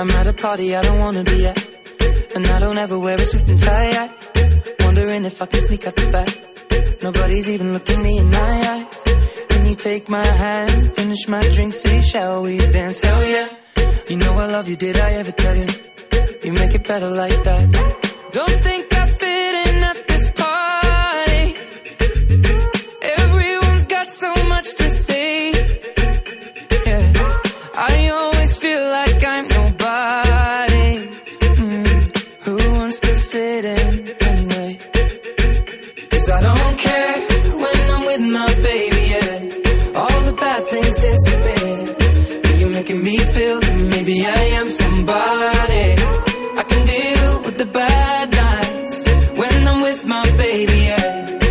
I'm at a party I don't wanna be at, and I don't ever wear a suit and tie. Wondering if I can sneak out the back. Nobody's even looking me in my eyes. When you take my hand, finish my drink, say shall we dance? Hell yeah. You know I love you, did I ever tell you? You make it better like that. Don't think I fit in at this party. Everyone's got so much to say. Yeah, I always feel like I'm nobody. Who wants to fit in anyway? 'Cause I don't care when I'm with my baby, yeah. All the bad things disappear. You're making me feel that maybe I am somebody. I can deal with the bad nights when I'm with my baby, yeah.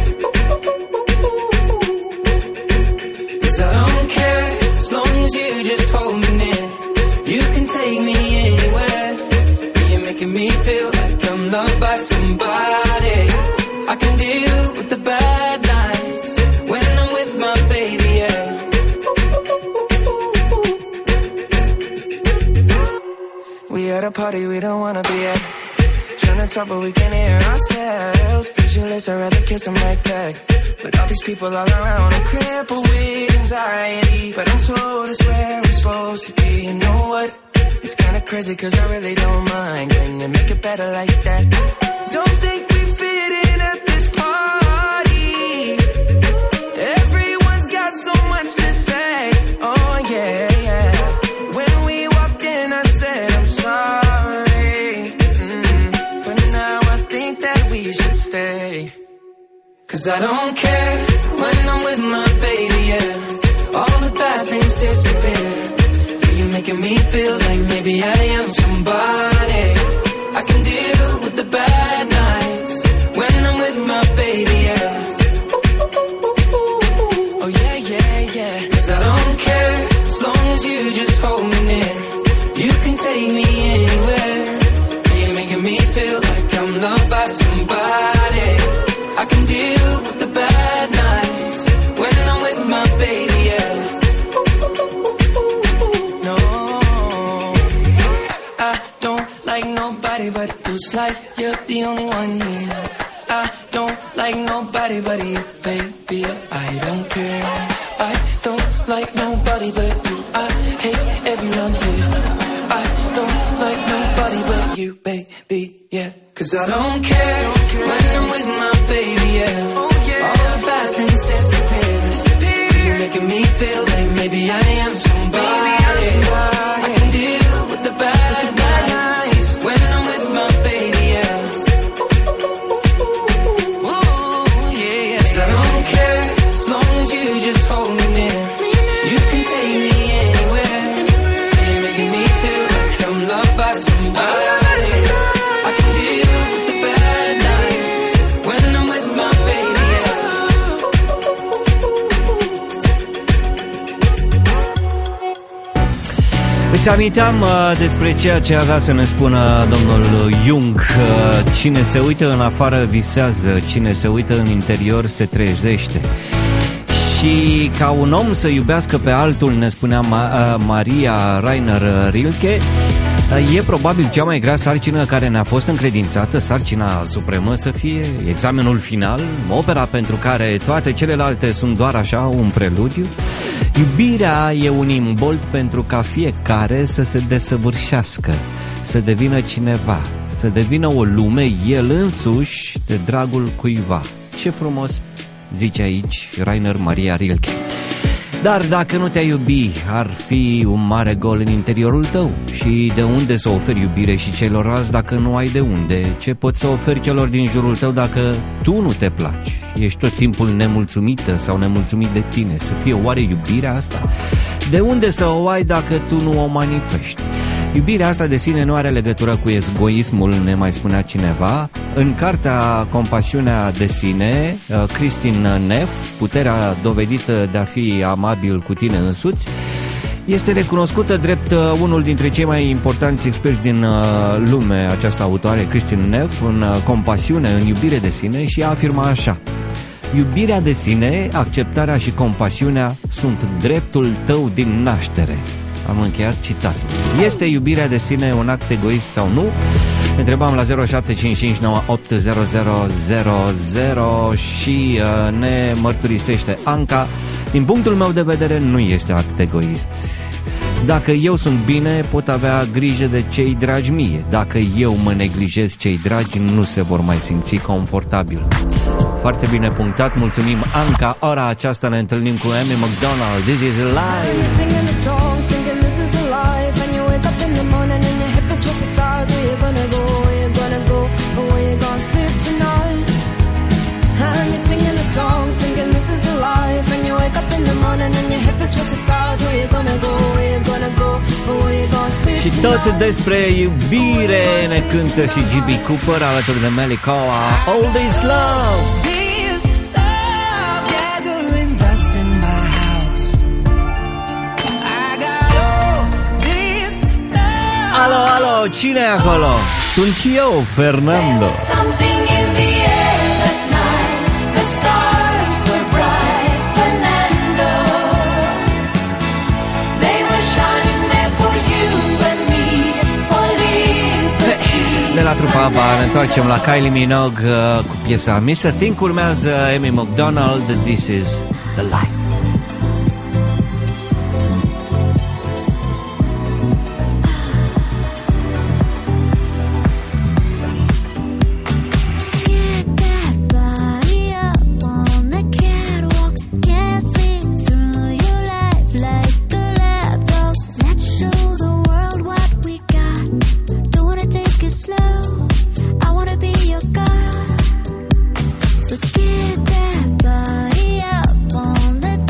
'Cause I don't care as long as you just hold me near. You can take me anywhere. You're making me feel like I'm loved by somebody. I can deal with the bad nights when I'm with my baby, yeah. We at a party we don't wanna be at. Trying to talk but we can't hear ourselves. Pictureless, I'd rather kiss them right back. But all these people all around, I'm crippled with anxiety. But I'm told it's where we're supposed to be. You know what? It's kinda crazy 'cause I really don't mind. Can you make it better like that? Don't think we fit in at this party. Everyone's got so much to say. Oh yeah, yeah. When we walked in I said I'm sorry. But now I think that we should stay. 'Cause I don't care when I'm with my baby, yeah. All the bad things disappear. You're making me feel like maybe I am somebody. I can deal with the bad nights when I'm with my baby, yeah. Oh yeah, yeah, yeah. 'Cause I don't care as long as you just hold me near. You can take me anywhere. You're making me feel like I'm loved by somebody. I can deal with the bad nights when I'm with my baby, yeah. No, I don't like nobody but you. It's like you're the only one here. I don't like nobody but you, baby. I don't care. I don't like nobody but you. I hate everyone here. I don't like nobody but you, baby, yeah. 'Cause I don't care when I'm with my baby, yeah. All the bad things disappear. You're making me feel like maybe I am somebody. I can deal with the bad nights when I'm with my baby, yeah. Ooh, yeah, yeah. 'Cause I don't care as long as you just hold me near. You can take me anywhere. You're making me feel like I'm loved by somebody. I can deal with the bad nights when I'm with my baby, yeah. Îți aminteam despre ceea ce avea să ne spună domnul Jung. Cine se uită în afară visează, cine se uită în interior se trezește. Și ca un om să iubească pe altul, ne spunea Maria Rainer Rilke, e probabil cea mai grea sarcină care ne-a fost încredințată, sarcina supremă să fie examenul final, opera pentru care toate celelalte sunt doar așa un preludiu. Iubirea e un imbold pentru ca fiecare să se desăvârșească, să devină cineva, să devină o lume el însuși de dragul cuiva. Ce frumos zice aici Rainer Maria Rilke. Dar dacă nu te-ai iubi, ar fi un mare gol în interiorul tău. Și de unde să oferi iubire și celorlalți dacă nu ai de unde? Ce poți să oferi celor din jurul tău dacă tu nu te placi? Ești tot timpul nemulțumită sau nemulțumit de tine. Să fie oare iubirea asta? De unde să o ai dacă tu nu o manifesti? Iubirea asta de sine nu are legătură cu egoismul, ne mai spunea cineva. În cartea Compasiunea de sine, Kristin Neff, puterea dovedită de a fi amabil cu tine însuți, este recunoscută drept unul dintre cei mai importanți experți din lume, această autoare, Kristin Neff, în compasiune, în iubire de sine, și ea afirma așa: iubirea de sine, acceptarea și compasiunea sunt dreptul tău din naștere. Am încheiat citat. Este iubirea de sine un act egoist sau nu? Întrebam la 0755980000 și ne mărturisește Anca. Din punctul meu de vedere nu este act egoist. Dacă eu sunt bine, pot avea grijă de cei dragi mie. Dacă eu mă neglijez, cei dragi nu se vor mai simți confortabil. Foarte bine punctat, mulțumim Anca. Ora aceasta ne întâlnim cu Amy McDonald. This is live. Și tot despre iubire ne cântă și G.B. Cooper alături de Melikoa. All this love. Alo, alo, cine e acolo? Sunt eu, Fernando. De la trupa ABBA ne întoarcem la Kylie Minogue cu piesa Miss A Thing. Urmează Amy McDonald. This is the life. So get that body up on the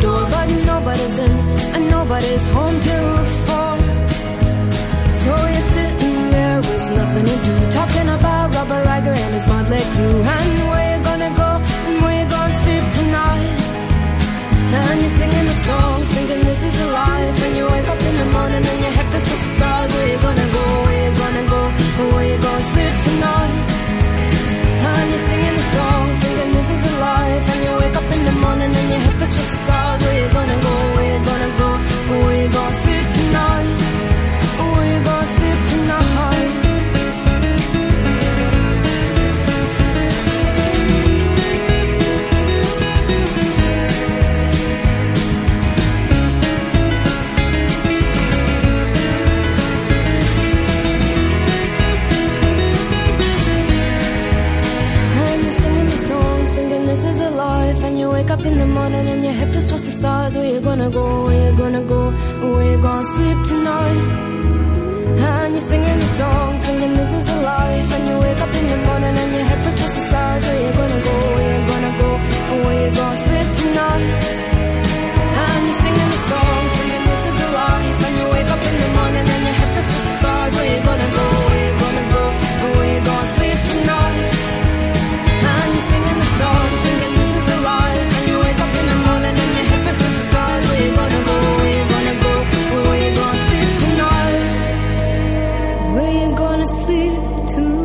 door, but nobody's in and nobody's home till 4. So you're sitting there with nothing to do, talking about Robert Riger and his motley crew, and where you gonna go and where you gonna sleep tonight. And you're singing the songs, thinking this is a life. And you wake up in the morning and your head feels just the stars. Where you gonna go, where you gonna go, where you gonna sleep tonight. And you're singing the songs, thinking this is a life. And you wake up in the morning and your head feels just the stars. Where you gonna go, where you gonna go, where you gonna sleep tonight. Where you gonna sleep tonight. This is a life, and you wake up in the morning and your head feels towards the stars. Where you gonna go, where you gonna go, where you gonna sleep tonight. And you're singing the song, singing this is a life. And you wake up in the morning and your head feels towards the stars. Where you gonna go, where you gonna go, where you gonna sleep tonight. And you're singing the song, singing this is a life. And you wake up in the morning and your head feels towards the stars. Where you gonna go, where you gonna go, where you gonna sleep tonight. And you're singing the song, singing this is a life. And you wake up in the morning and your head feels towards the stars. Where you gonna go, where you gonna go, where you gonna sleep tonight. Where you gonna sleep tonight.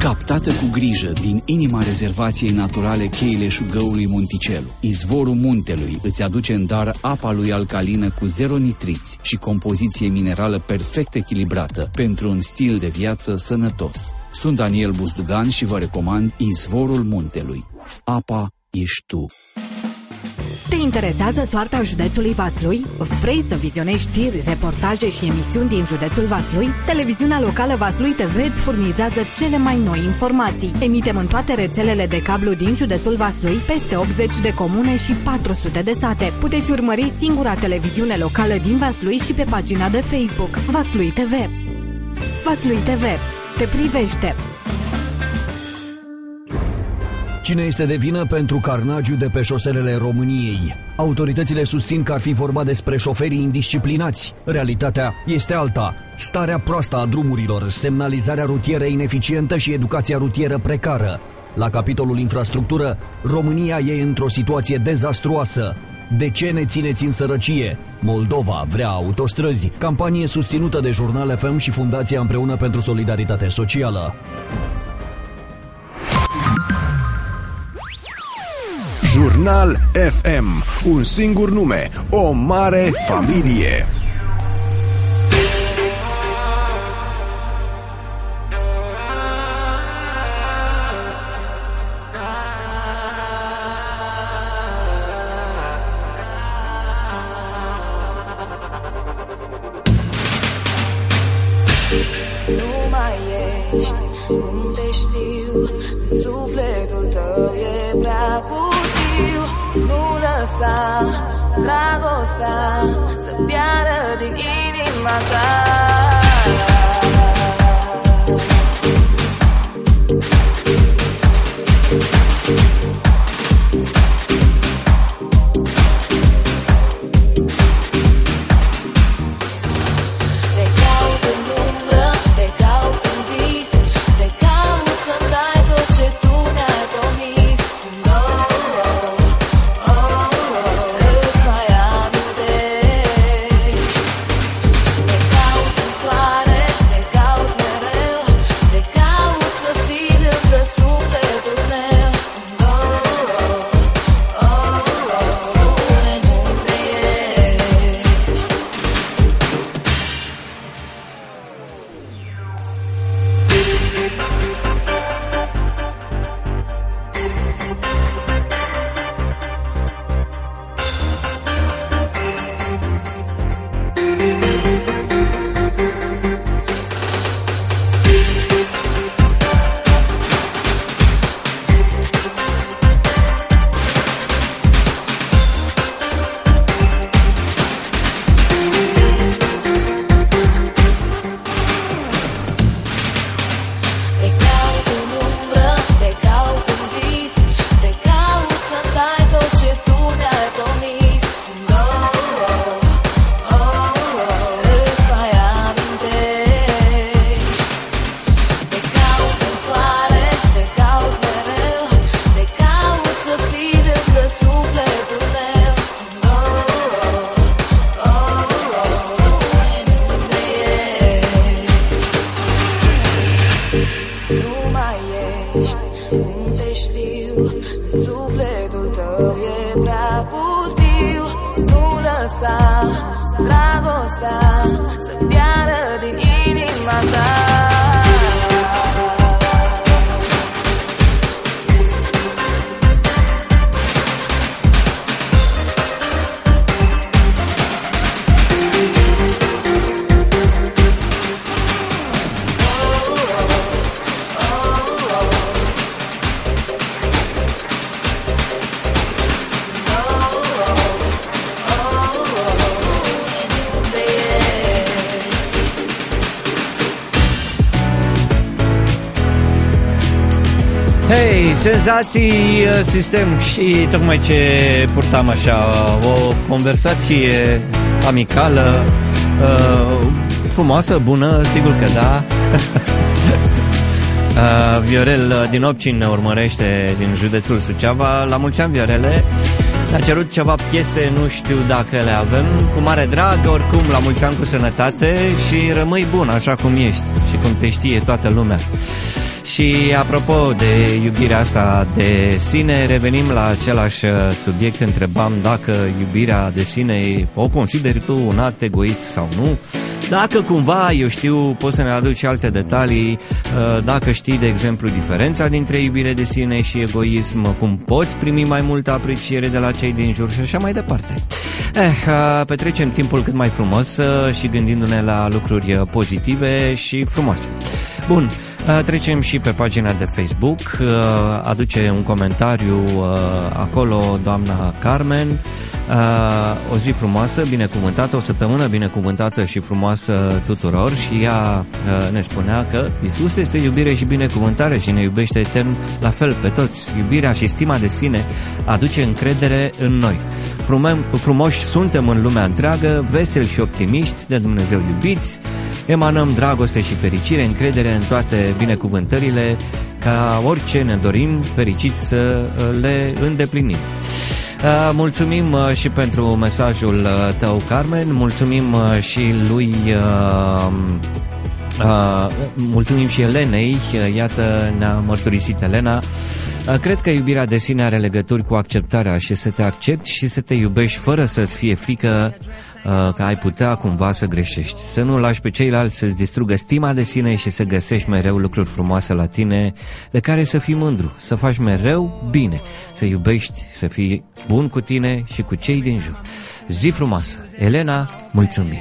Captată cu grijă din inima rezervației naturale Cheile Șugăului Monticelu, izvorul muntelui îți aduce în dar apa lui alcalină cu 0 nitriți și compoziție minerală perfect echilibrată pentru un stil de viață sănătos. Sunt Daniel Buzdugan și vă recomand Izvorul Muntelui. Apa ești tu. Te interesează soarta județului Vaslui? Vrei să vizionezi știri, reportaje și emisiuni din județul Vaslui? Televiziunea locală Vaslui TV îți furnizează cele mai noi informații. Emitem în toate rețelele de cablu din județul Vaslui, peste 80 de comune și 400 de sate. Puteți urmări singura televiziune locală din Vaslui și pe pagina de Facebook Vaslui TV. Vaslui TV te privește! Cine este de vină pentru carnagiul de pe șoselele României? Autoritățile susțin că ar fi vorba despre șoferii indisciplinați. Realitatea este alta. Starea proastă a drumurilor, semnalizarea rutieră ineficientă și educația rutieră precară. La capitolul infrastructură, România e într-o situație dezastruoasă. De ce ne țineți în sărăcie? Moldova vrea autostrăzi. Campanie susținută de Jurnal FM și Fundația Împreună pentru Solidaritate Socială. Jurnal FM. Un singur nume, o mare familie. Nu mai ești unde știu, sufletul tău e prea pustiu. Nu lăsa dragostea să piară din inima ta. Hei, senzații, sistem și tocmai ce purtam așa o conversație amicală, frumoasă, bună, sigur că da. Viorel din Opcin ne urmărește din județul Suceava. La mulți ani, Viorele. Ne-a cerut ceva piese, nu știu dacă le avem. Cu mare drag, oricum, la mulți ani cu sănătate și rămâi bun așa cum ești și cum te știe toată lumea. Și apropo de iubirea asta de sine, revenim la același subiect. Întrebam dacă iubirea de sine o consideri tu un act egoist sau nu. Dacă cumva, eu știu, poți să ne aduci alte detalii, dacă știi, de exemplu, diferența dintre iubire de sine și egoism, cum poți primi mai multă apreciere de la cei din jur și așa mai departe. Petrecem timpul cât mai frumos și gândindu-ne la lucruri pozitive și frumoase. Bun, trecem și pe pagina de Facebook, aduce un comentariu acolo doamna Carmen. O zi frumoasă, binecuvântată, o săptămână binecuvântată și frumoasă tuturor. Și ea ne spunea că Iisus este iubire și binecuvântare și ne iubește etern la fel pe toți. Iubirea și stima de sine aduce încredere în noi. Frumoși suntem în lumea întreagă, veseli și optimiști, de Dumnezeu iubiți, emanăm dragoste și fericire, încredere în toate binecuvântările, ca orice ne dorim, fericiți să le îndeplinim. Mulțumim și pentru mesajul tău, Carmen, mulțumim și lui mulțumim și Elenei, iată, ne-a mărturisit Elena. Cred că iubirea de sine are legături cu acceptarea și să te accepti și să te iubești fără să-ți fie frică că ai putea cumva să greșești. Să nu lași pe ceilalți să-ți distrugă stima de sine și să găsești mereu lucruri frumoase la tine de care să fii mândru, să faci mereu bine, să iubești, să fii bun cu tine și cu cei din jur. Zi frumoasă! Elena, mulțumim!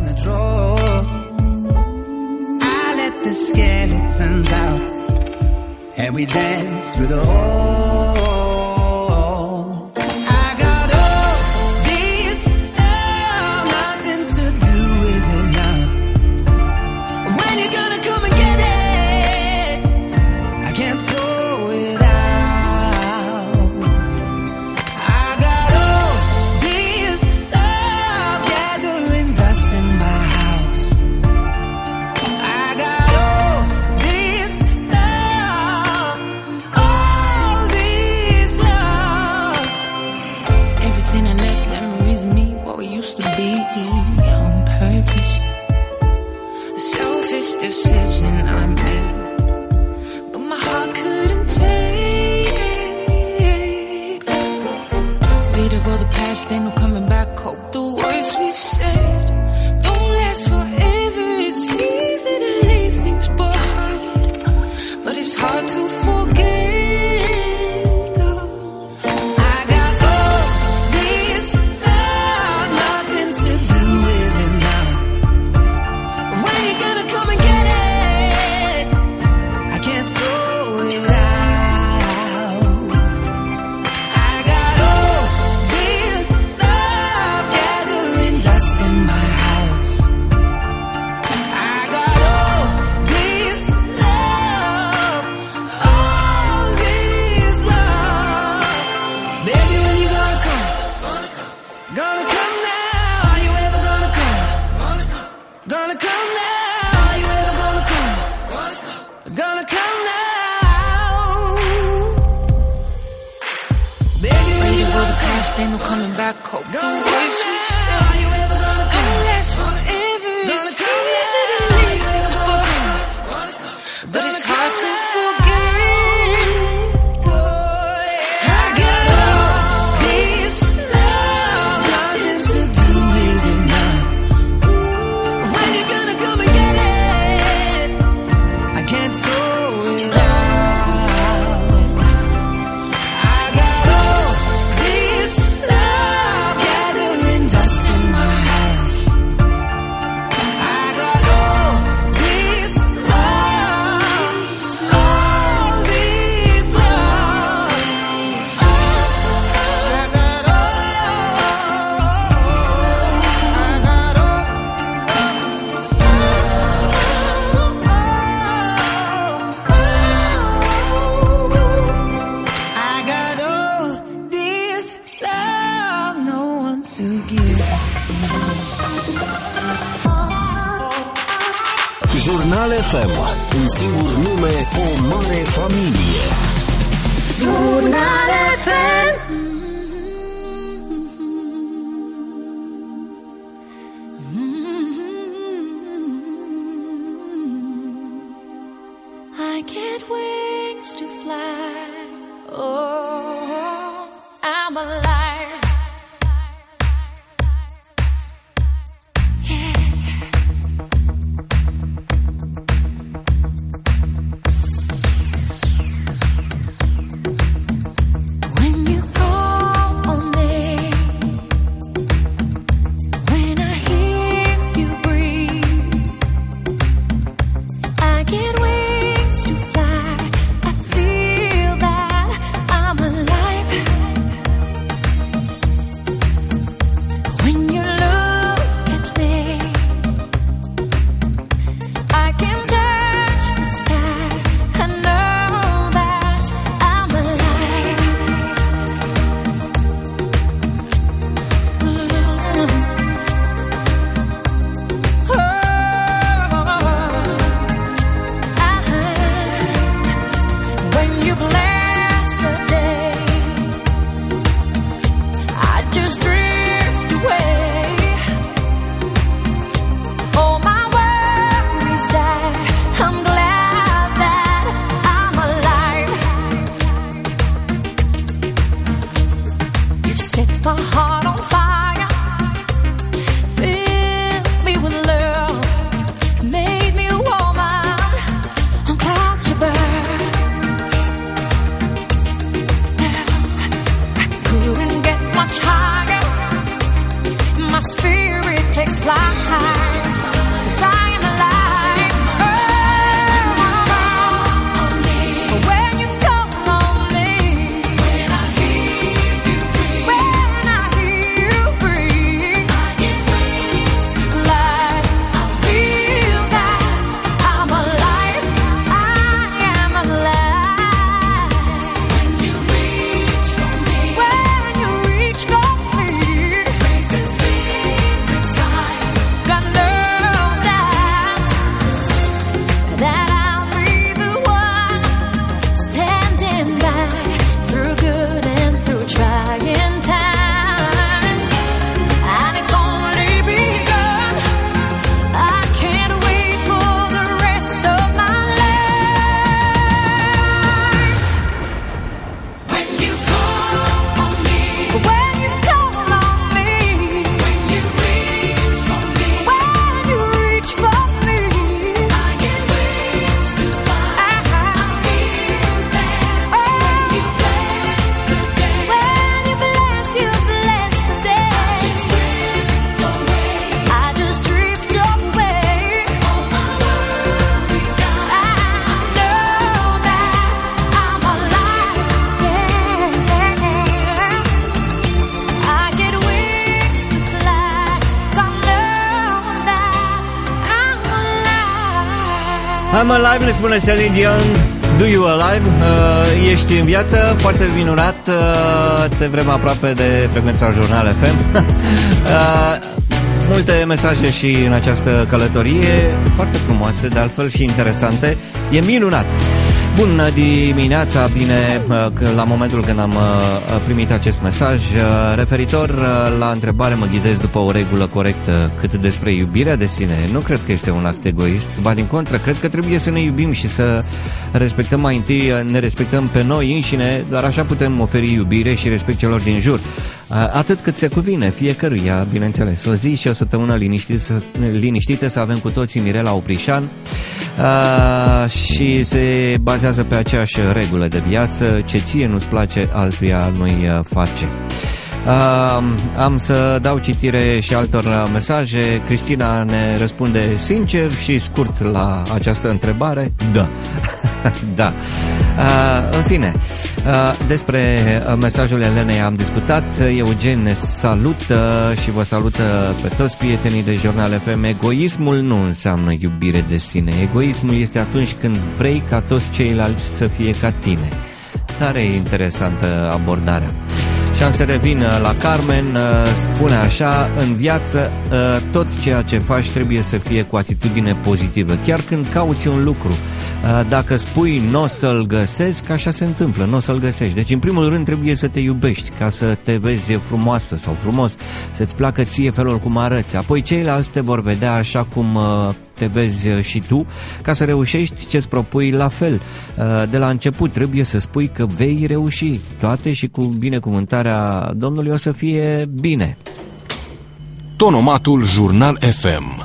And we dance through the hall. I got all this love, nothing to do with it now. When you gonna come and get it? I can't throw it out. I got all this love gathering dust in my house. I got all this love. Everything I left, memories of me, what we used to be, on purpose. A selfish decision I made, but my heart couldn't take that. Weight of all the past, ain't no coming back. Hope the words we said don't last forever. It's easy to leave things behind, but it's hard to forget. Ain't no coming back. Hope the words we say don't last forever. It's easy to leave things behind, but it's hard to forget. I got all this love, nothing to do with it now. When you gonna come and get it? I can't throw it out. Jurnal FM, un singur nume, o mare familie. Jurnal FM. I I get wings to fly. Oh, I'm alive. I'm alive, le spune Celine Dion. Do you alive? Ești în viață, foarte minunat. Te vrem aproape de frecvența Jurnal FM. Multe mesaje și în această călătorie, foarte frumoase, de altfel și interesante. E minunat. Bună dimineața, bine, la momentul când am primit acest mesaj referitor la întrebare, mă ghidez după o regulă corectă cât despre iubirea de sine. Nu cred că este un act egoist, ba din contră, cred că trebuie să ne iubim și să respectăm mai întâi, ne respectăm pe noi înșine, doar așa putem oferi iubire și respect celor din jur. Atât cât se cuvine fiecăruia, bineînțeles. O zi și o săptămână liniștită să avem cu toții Mirela Oprișan și se bazează pe aceeași regulă de viață: ce ție nu-ți place, altuia nu-i face. Am să dau citire și altor mesaje. Cristina ne răspunde sincer și scurt la această întrebare: da. Da. În fine, despre mesajul Elenei am discutat. Eugen ne salută și vă salută pe toți prietenii de Jurnal FM. Egoismul nu înseamnă iubire de sine. Egoismul este atunci când vrei ca toți ceilalți să fie ca tine. Tare interesantă abordarea. Și am să revin la Carmen, spune așa: în viață tot ceea ce faci trebuie să fie cu atitudine pozitivă. Chiar când cauți un lucru, Dacă spui n-o să-l găsesc, așa se întâmplă, n-o să-l găsești. Deci în primul rând trebuie să te iubești ca să te vezi frumoasă sau frumos, să-ți placă ție felul cum arăți. Apoi ceilalți te vor vedea așa cum te vezi și tu, ca să reușești ce-ți propui la fel. De la început trebuie să spui că vei reuși toate și cu binecuvântarea Domnului o să fie bine. Tonomatul Jurnal FM.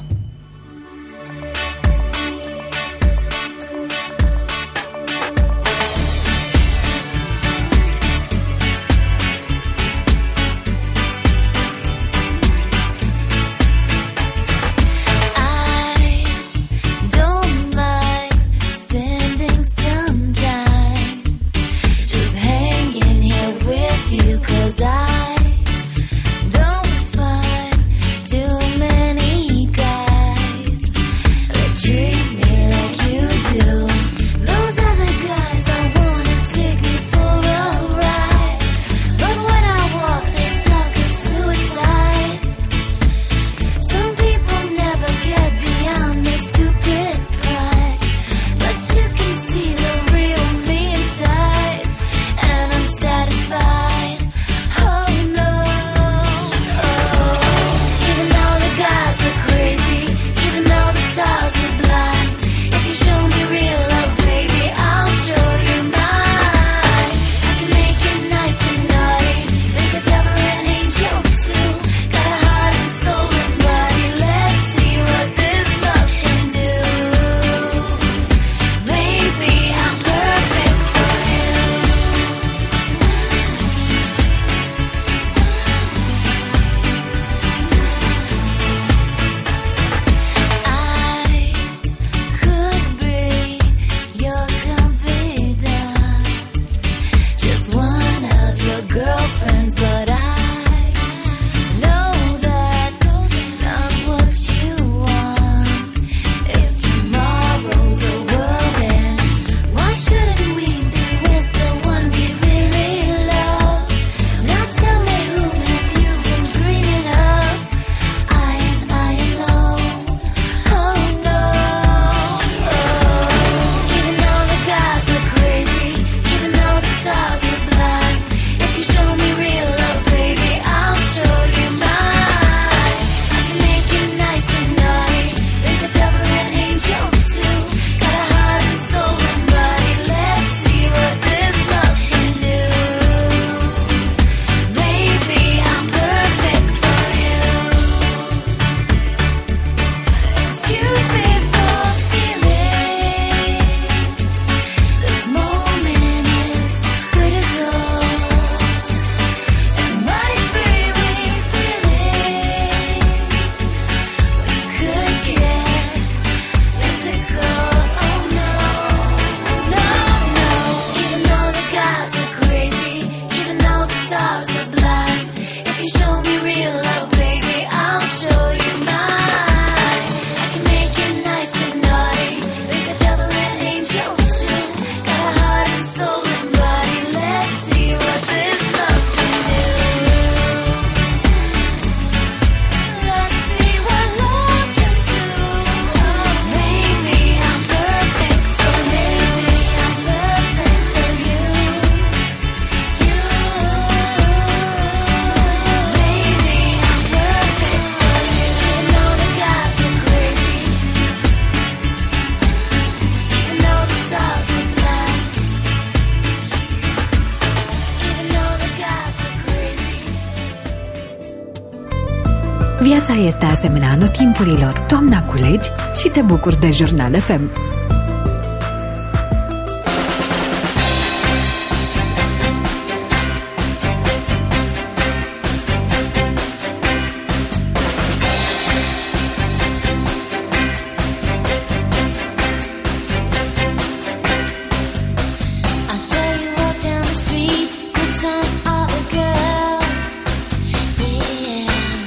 Viața este asemenea anotimpurilor. Toamna culegi și te bucuri de Jurnal FM.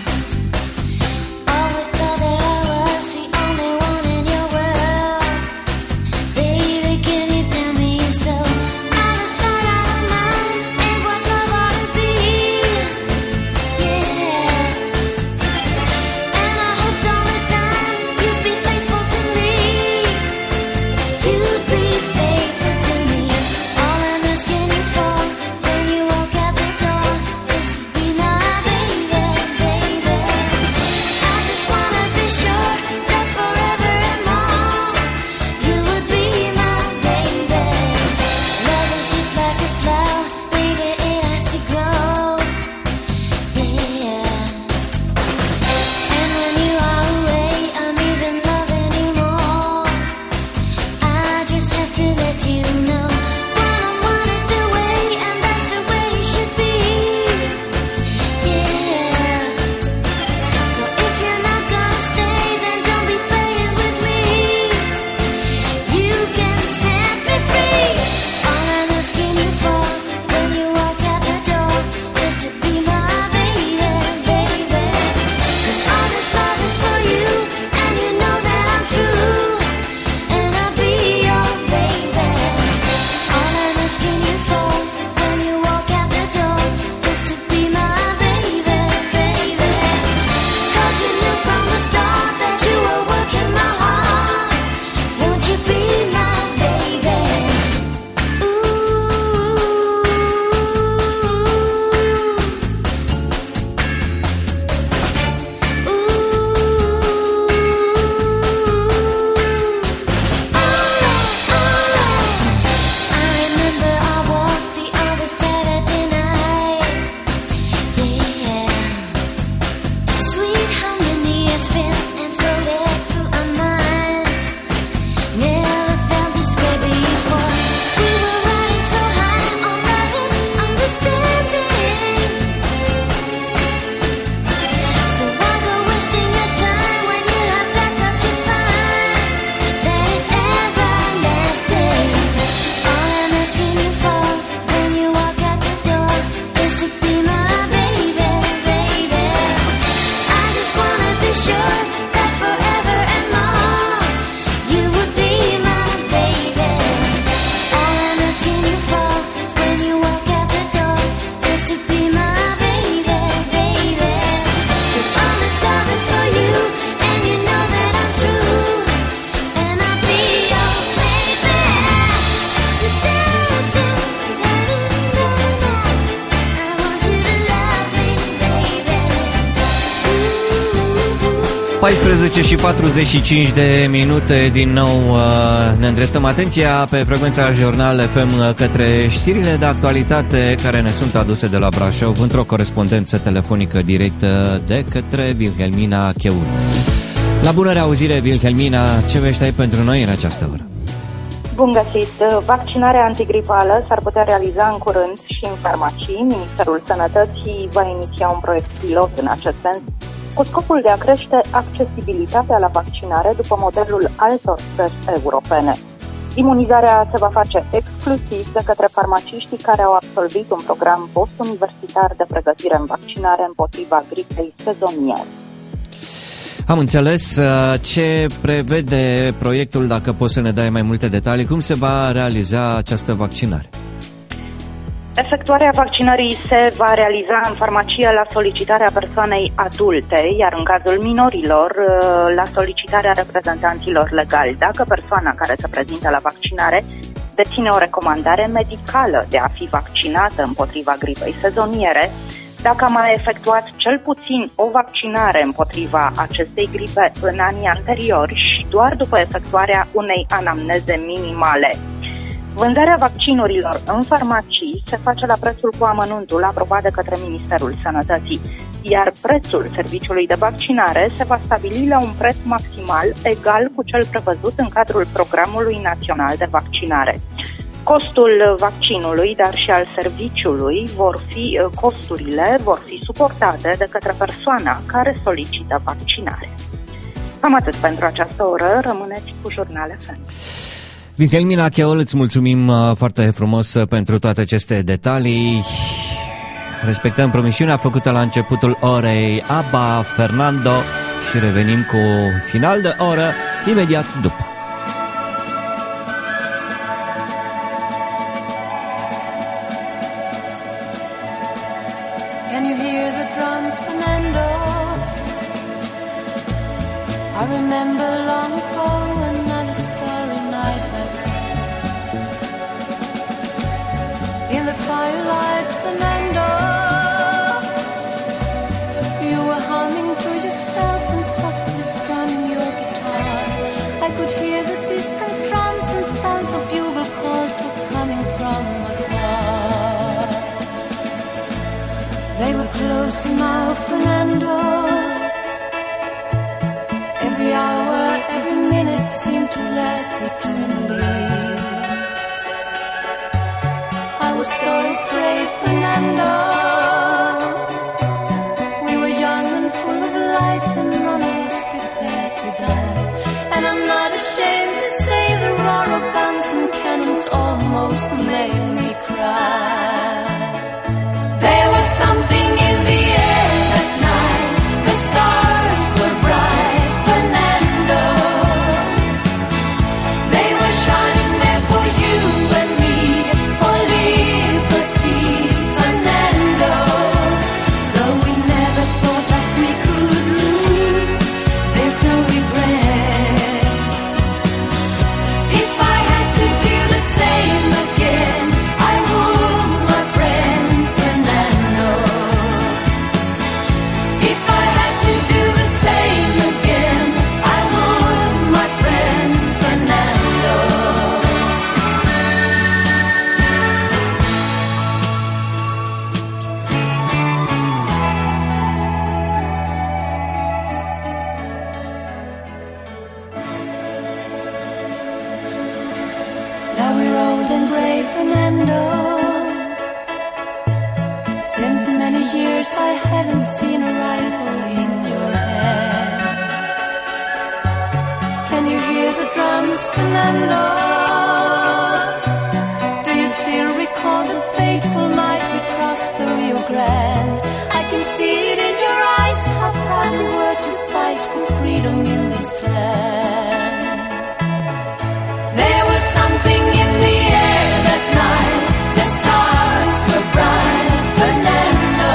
Always thought that I was the only one in your world. 14 și 45 de minute, din nou ne îndreptăm atenția pe frecvența Jurnal FM către știrile de actualitate care ne sunt aduse de la Brașov într-o corespondență telefonică directă de către Wilhelmina Cheul. La bună reauzire, Wilhelmina, ce vești ai pentru noi în această oră? Bun găsit! Vaccinarea antigripală s-ar putea realiza în curând și în farmacii. Ministerul Sănătății va iniția un proiect pilot în acest sens, cu scopul de a crește accesibilitatea la vaccinare după modelul altor țări europene. Imunizarea se va face exclusiv de către farmaciștii care au absolvit un program post-universitar de pregătire în vaccinare împotriva gripei sezoniere. Am înțeles. Ce prevede proiectul, dacă poți să ne dai mai multe detalii? Cum se va realiza această vaccinare? Efectuarea vaccinării se va realiza în farmacie la solicitarea persoanei adulte, iar în cazul minorilor, la solicitarea reprezentanților legali. Dacă persoana care se prezintă la vaccinare deține o recomandare medicală de a fi vaccinată împotriva gripei sezoniere, dacă a mai efectuat cel puțin o vaccinare împotriva acestei gripe în anii anteriori și doar după efectuarea unei anamneze minimale. Vânzarea vaccinurilor în farmacii se face la prețul cu amănuntul aprobat de către Ministerul Sănătății, iar prețul serviciului de vaccinare se va stabili la un preț maximal egal cu cel prevăzut în cadrul Programului Național de Vaccinare. Costul vaccinului, dar și al serviciului, costurile vor fi suportate de către persoana care solicită vaccinare. Cam atât pentru această oră, rămâneți cu Jurnal FM. Wilhelmina Cheol, îți mulțumim foarte frumos pentru toate aceste detalii. Respectăm promisiunea făcută la începutul orei Abba Fernando și revenim cu final de oră imediat după. Can you hear the drums, Fernando? I remember long ago another starry night like this. In the firelight, Fernando, you were humming to yourself and softly strumming your guitar. I could hear the distant drums and sounds of bugle calls were coming from afar. They were close now, Fernando. Every hour, every minute seemed to last eternally. I was so afraid, Fernando. We were young and full of life and none of us prepared to die. And I'm not ashamed to say the roar of guns and cannons almost made me cry. There was something in the air that night. The stars were bright, Fernando. They were shining there for you and me, for liberty, Fernando. Though we never thought that we could lose, there's no regret. If I had to do the same again, I would, my friend Fernando. If I had to do the same again, I would, my friend Fernando. Now we're old and gray, Fernando. Since many years I haven't seen a rifle in your hand. Can you hear the drums, Fernando? Do you still recall the fateful night we crossed the Rio Grande? I can see it in your eyes, how proud you were to fight for freedom in this land. There was something in the air that night. The stars were bright, Fernando.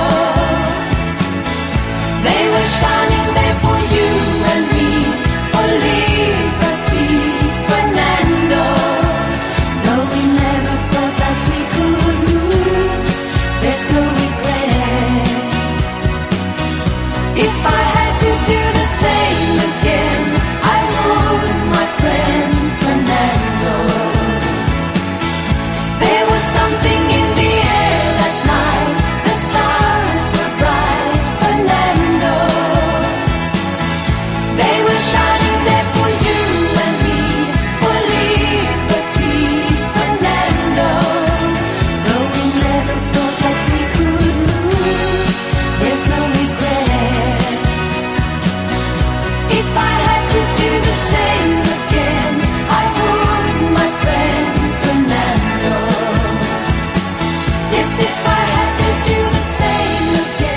They were shining there for you and me, for liberty, Fernando. Though we never thought that we could lose, there's no regret. If I had to do the same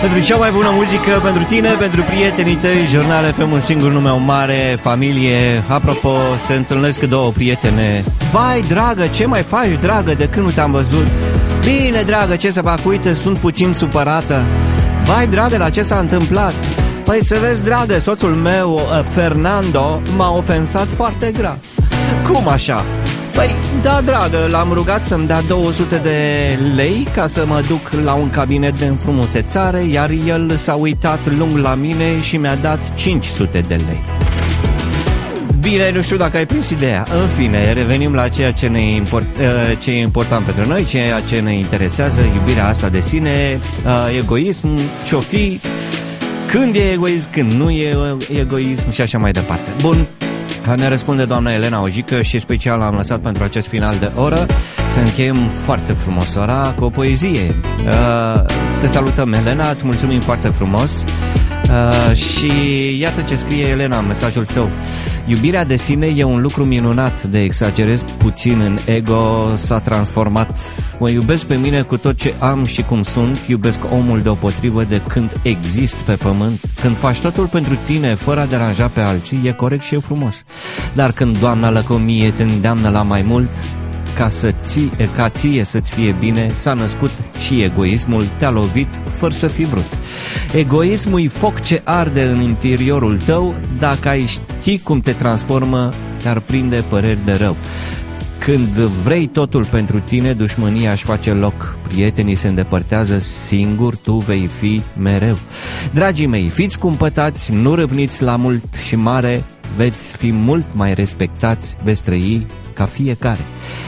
Pentru cea mai bună muzică, pentru tine, pentru prietenii tăi, Jurnal FM, un singur nume, o mare familie. Apropo, se întâlnesc două prietene. Vai, dragă, ce mai faci, dragă, de când nu te-am văzut? Bine, dragă, ce să fac, uite, sunt puțin supărată. Vai, dragă, la ce s-a întâmplat? Păi să vezi, dragă, soțul meu, Fernando, m-a ofensat foarte grav. Cum așa? Păi, da, dragă, l-am rugat să-mi dea 200 de lei ca să mă duc la un cabinet de înfrumusețare, iar el s-a uitat lung la mine și mi-a dat 500 de lei. Bine, nu știu dacă ai prins ideea. În fine, revenim la ceea ce ce e important pentru noi, ceea ce ne interesează, iubirea asta de sine, egoism, ce-o fi, când e egoism, când nu e egoism și așa mai departe. Bun. Ne răspunde doamna Elena Ojică și special am lăsat pentru acest final de oră să încheiem foarte frumos ora cu o poezie. Te salutăm, Elena, îți mulțumim foarte frumos. Și iată ce scrie Elena în mesajul său. Iubirea de sine e un lucru minunat, de exagerez puțin în ego, s-a transformat. Mă iubesc pe mine cu tot ce am și cum sunt, iubesc omul deopotrivă de când exist pe pământ. Când faci totul pentru tine, fără a deranja pe alții, e corect și e frumos. Dar când doamna lăcomie te îndeamnă la mai mult, ca ție să-ți fie bine, s-a născut și egoismul, te-a lovit fără să fii brut. Egoismul-i foc ce arde în interiorul tău, dacă ai ști cum te transformă, te-ar prinde păreri de rău. Când vrei totul pentru tine, dușmânia își face loc, prietenii se îndepărtează, singur tu vei fi mereu. Dragii mei, fiți cumpătați, nu râvniți la mult și mare, veți fi mult mai respectați, veți trăi ca fiecare.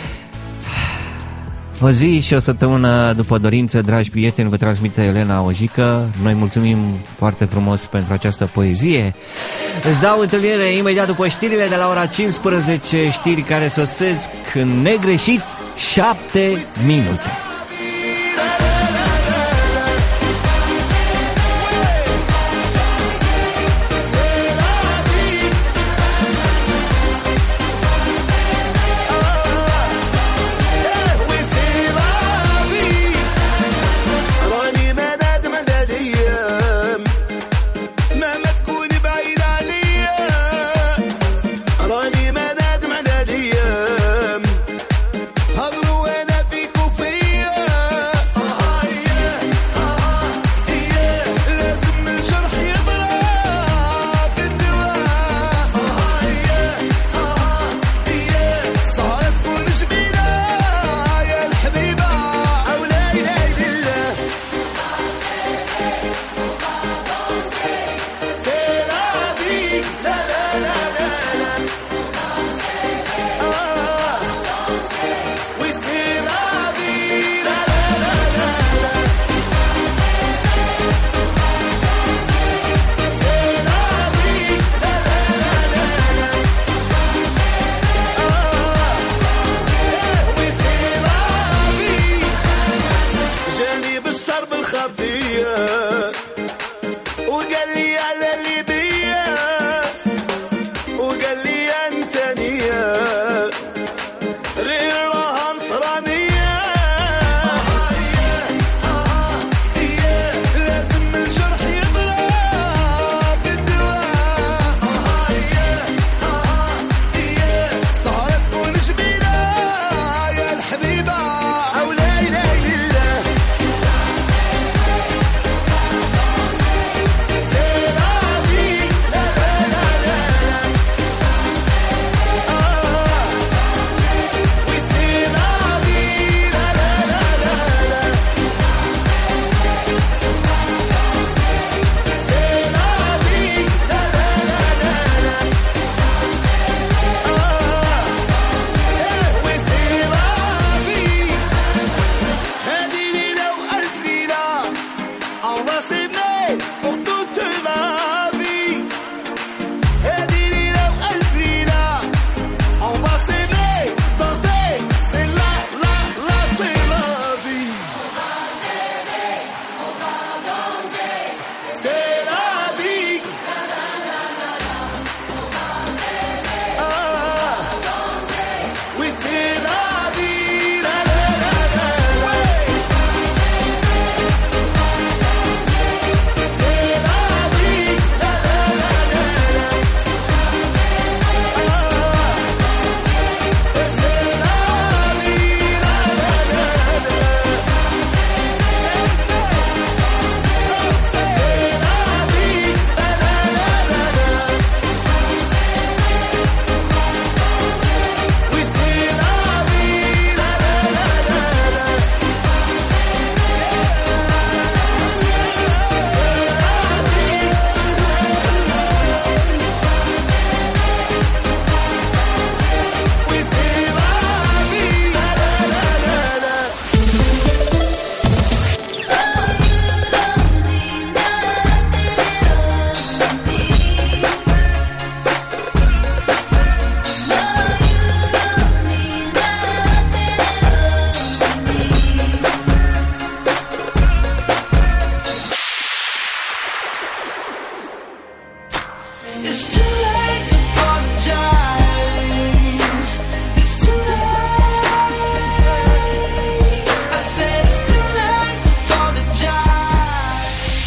O zi și o săptămână după dorință, dragi prieteni, vă transmite Elena Ojică. Noi mulțumim foarte frumos pentru această poezie. Îți dau întâlnire imediat după știrile de la ora 15, știri care sosesc negreșit 7 minute. هضروا انا فيك وفيا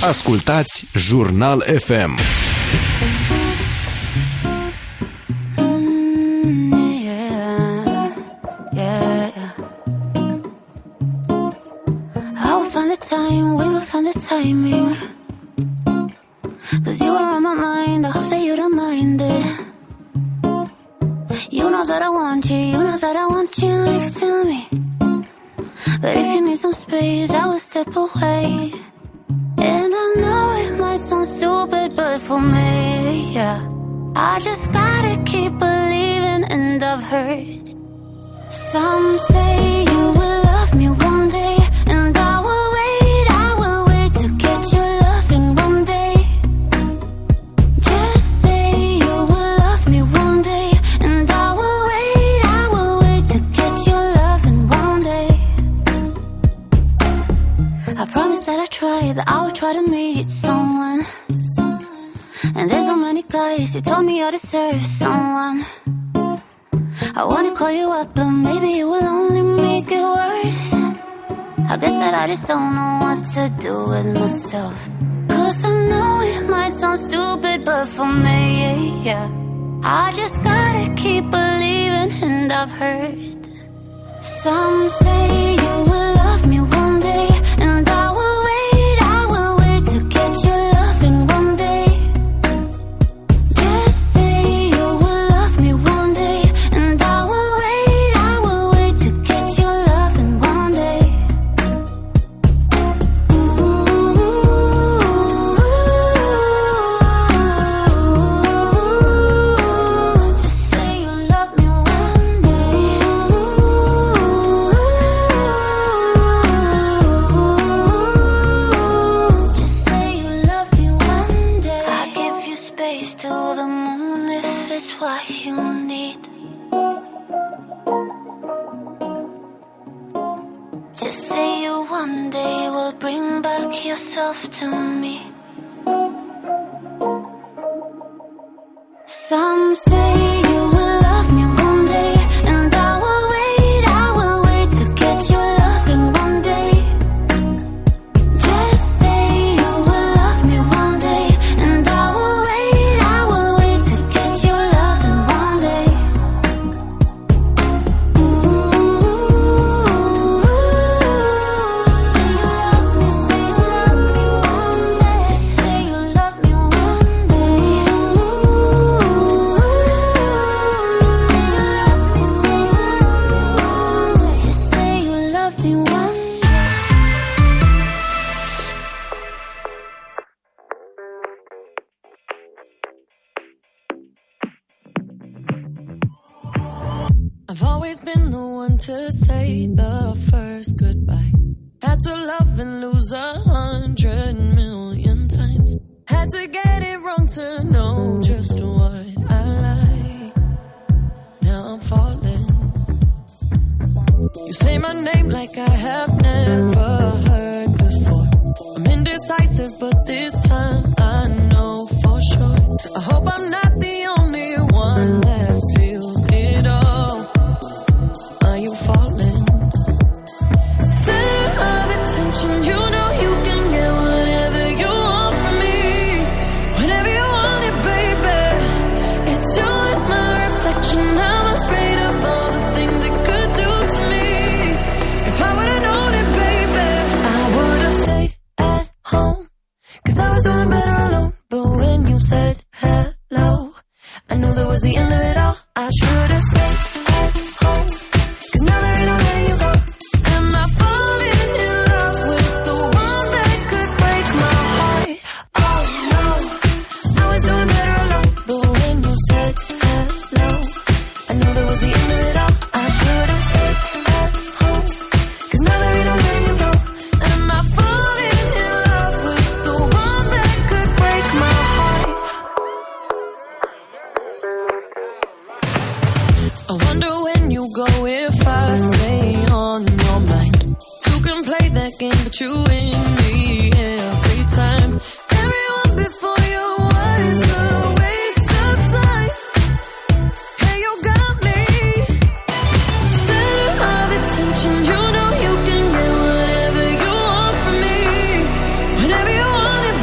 Ascultați Jurnal FM. Timing, 'cause you were on my mind. I hope that you don't mind it. You know that I want you, you know that I want you next to me. But if you need some space, I will step away. And I know it might sound stupid, but for me, yeah, I just gotta keep believing. And I've heard some say you will love me one day, and I will that I would try to meet someone. And there's so many guys who told me I deserve someone. I wanna call you up, but maybe it will only make it worse. I guess that I just don't know what to do with myself. 'Cause I know it might sound stupid, but for me, yeah, I just gotta keep believing. And I've heard some say you will love me one day, and I will to me. Some say you will love me one day, and I will wait to get your love in one day. Just say you will love me one day, and I will wait to get your love in one day. I've always been the one to say the first goodbye. Had to love and lose 100 million times. Had to get it wrong to know just what I like. Now I'm falling. You say my name like I have never heard before. I'm indecisive, but this time I know for sure. I hope I'm not the only one that feels it all. Are you falling? Center of attention, you know you can get whatever you want from me. Whenever you want it, baby. It's you and my reflection. I'm afraid of all the things it could do to me. If I would've known it, baby, I would've stayed at home. 'Cause I was doing better alone. But when you said hello, I knew that was the end of it all. I should've stayed at home. 'Cause now there ain't no letting you go. Am I falling in love with the one that could break my heart? Oh no, I was doing better alone. But when you said hello, I knew that was the end of it all. I should've stayed at home. 'Cause now there ain't no letting you go. Am I falling in love with the one that could break my heart? I wonder when you go if I stay on your mind. Two can play that game, but you win me every time. Everyone before you was a waste of time. Hey, you got me. Center of attention, you know you can get whatever you want from me. Whenever you want it,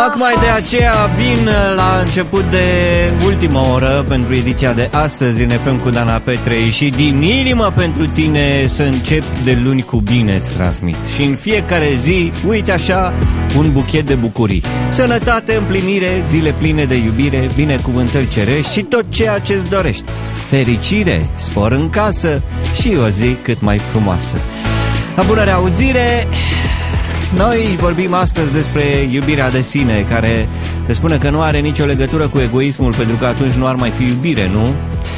Tocmai de aceea vin la început de ultima oră pentru ediția de astăzi în FM cu Dana Petre și din inimă pentru tine să încep de luni cu bine îți transmit. Și în fiecare zi, uite așa, un buchet de bucurii. Sănătate, împlinire, zile pline de iubire, binecuvântări cerești și tot ceea ce-ți dorești. Fericire, spor în casă și o zi cât mai frumoasă. La bună reauzire! Noi vorbim astăzi despre iubirea de sine, care se spune că nu are nicio legătură cu egoismul, pentru că atunci nu ar mai fi iubire, nu?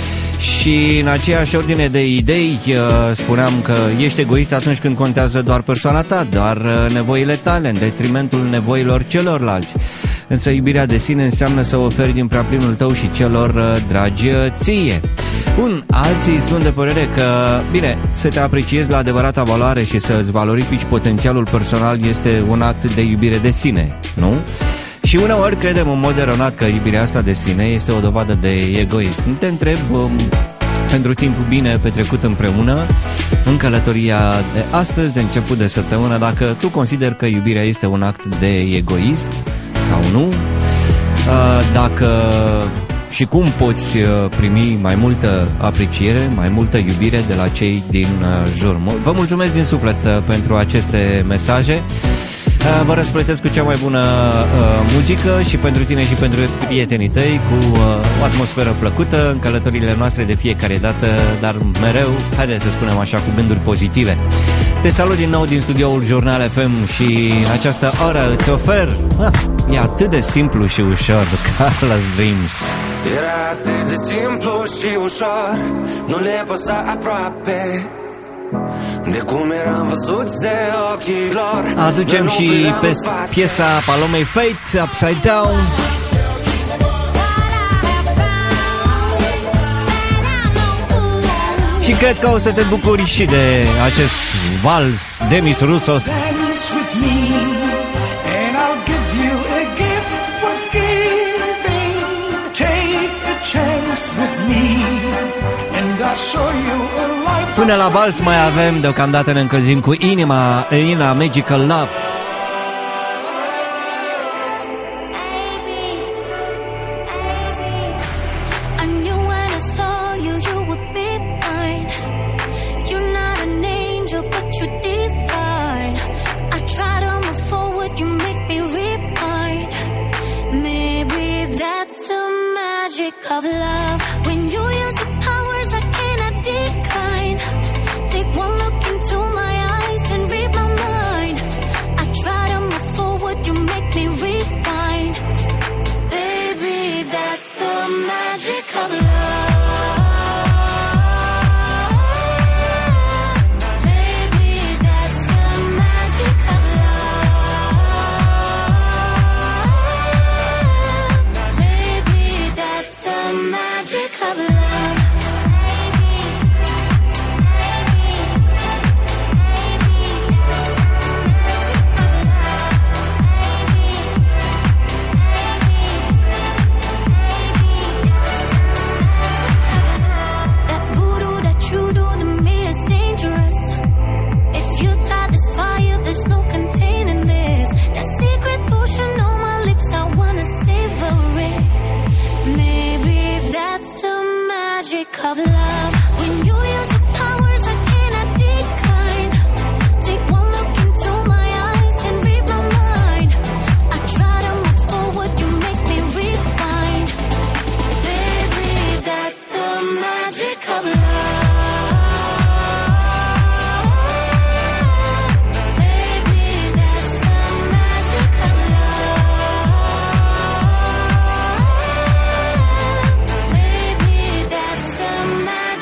Și în aceeași ordine de idei spuneam că ești egoist atunci când contează doar persoana ta, doar nevoile tale, în detrimentul nevoilor celorlalți. Însă iubirea de sine înseamnă să oferi din prea plinul tău și celor dragi ție. Alții sunt de părere că, bine, să te apreciezi la adevărata valoare și să îți valorifici potențialul personal este un act de iubire de sine, nu? Și uneori credem în mod eronat că iubirea asta de sine este o dovadă de egoism. Te întreb, pentru timpul bine petrecut împreună, în călătoria de astăzi, de început de săptămână, dacă tu consideri că iubirea este un act de egoism sau nu, dacă și cum poți primi mai multă apreciere, mai multă iubire de la cei din jur. Vă mulțumesc din suflet pentru aceste mesaje. Vă răsplătesc cu cea mai bună muzică și pentru tine și pentru prietenii tăi, cu o atmosferă plăcută în călătorile noastre de fiecare dată, dar mereu, haideți să spunem așa, cu gânduri pozitive. Te salut din nou din studioul Jurnal FM și în această oră îți ofer, e atât de simplu și ușor, Carlos Dreams. Era atât de simplu și ușor, nu le păsa aproape de cum eram văzuți de ochii lor. Aducem și piesa Palomei Fate, Upside Down. Și cred că o să te bucuri și de acest vals Demis Roussos. Până la vals mai avem, deocamdată ne încălzim cu inima Magical Love. Of love, when you use your powers, I cannot decline. Take one look into my eyes and read my mind. I try to move forward, you make me rewind. Baby, that's the magic of love. Baby, that's the magic of love. Baby, that's the magic of love. That voodoo that you do to me is dangerous. If you start this fire, there's no containing this. That secret potion on my lips, I wanna savor it. Maybe that's the magic of love. When you use your powers, I cannot decline. Take one look into my eyes and read my mind. I try to move forward, you make me rewind. Baby, that's the magic of love. Baby, that's the magic of love. Baby, that's the magic.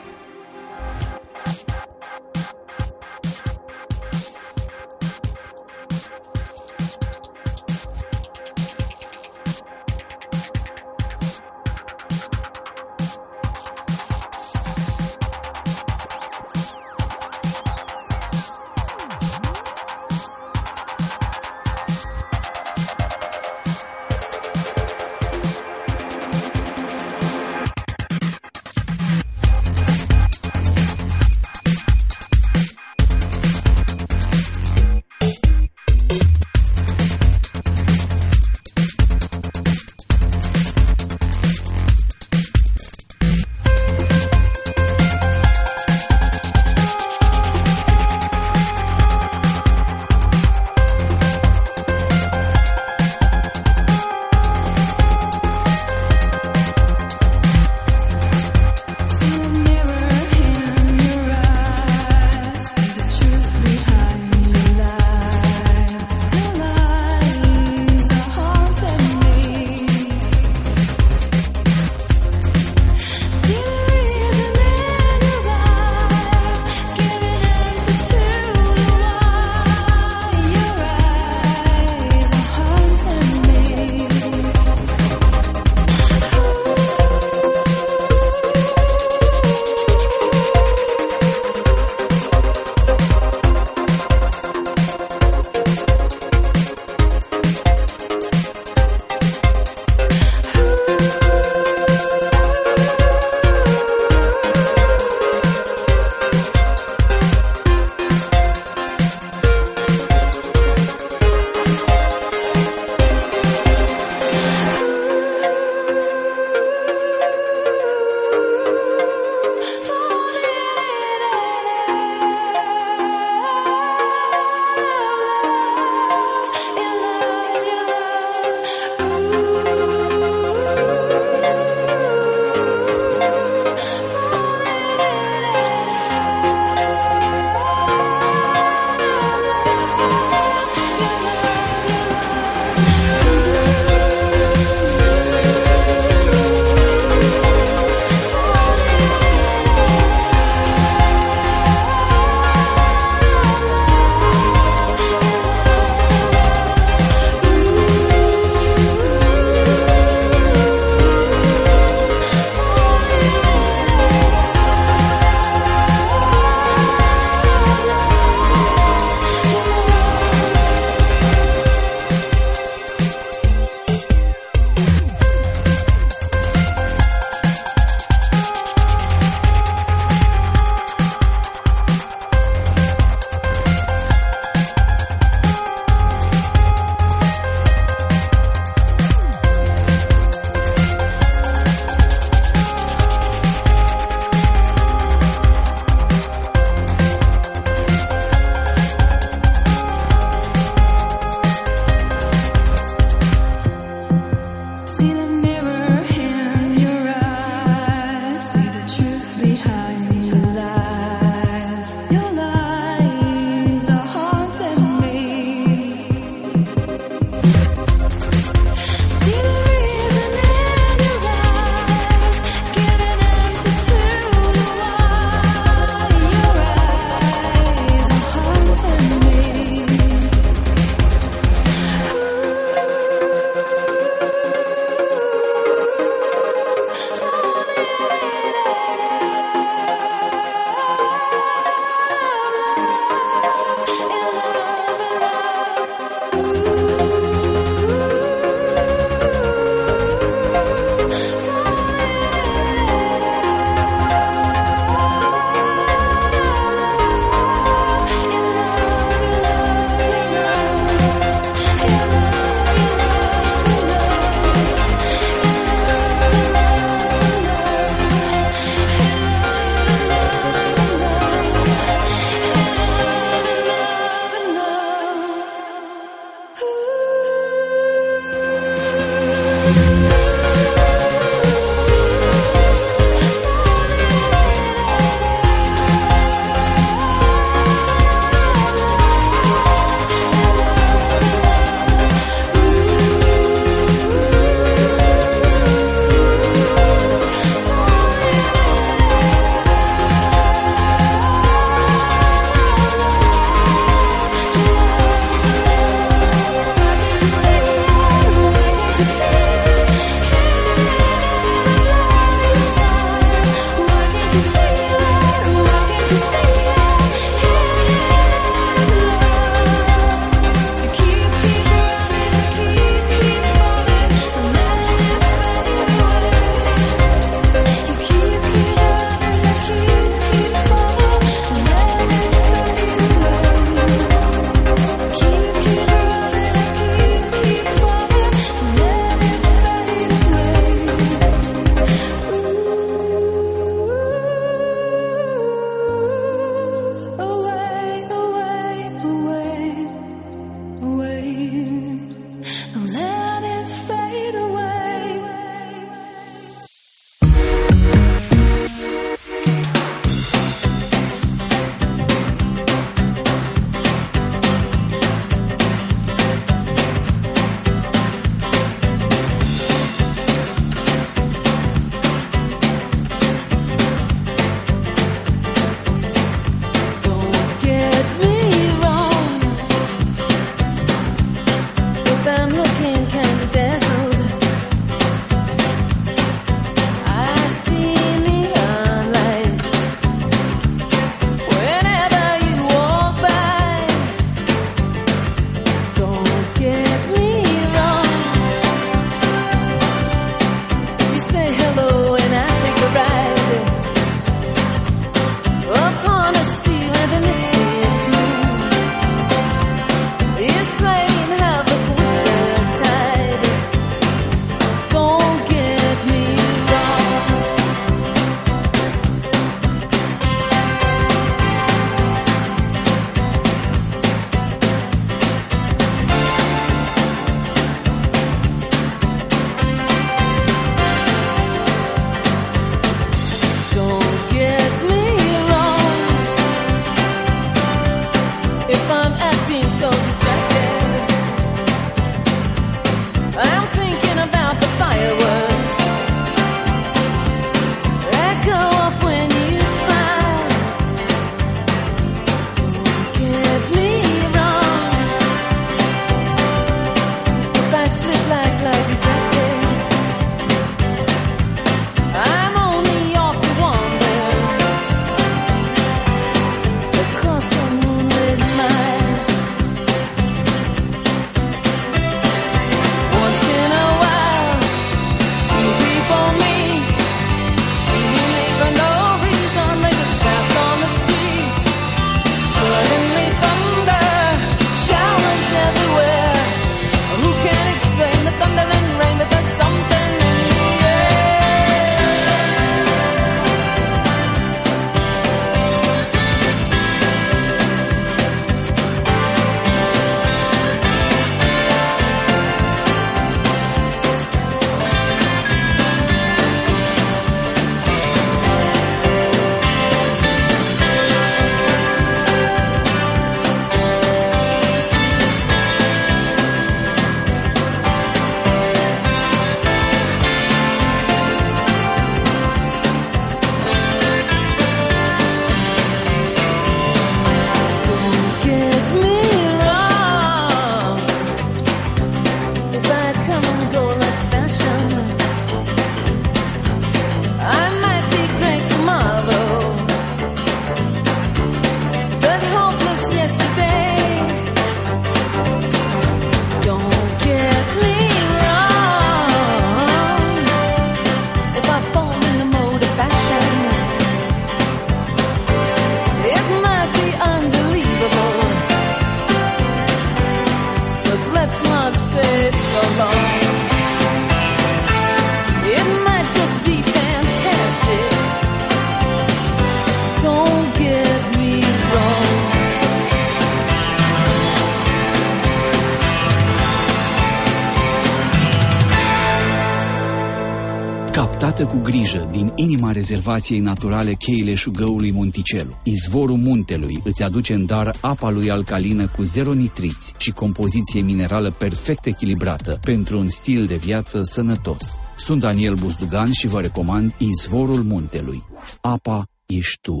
Iată cu grijă din inima rezervației naturale cheile șugăului Monticelu. Izvorul muntelui îți aduce în dar apa lui alcalină cu zero nitriți și compoziție minerală perfect echilibrată pentru un stil de viață sănătos. Sunt Daniel Buzdugan și vă recomand Izvorul muntelui. Apa ești tu.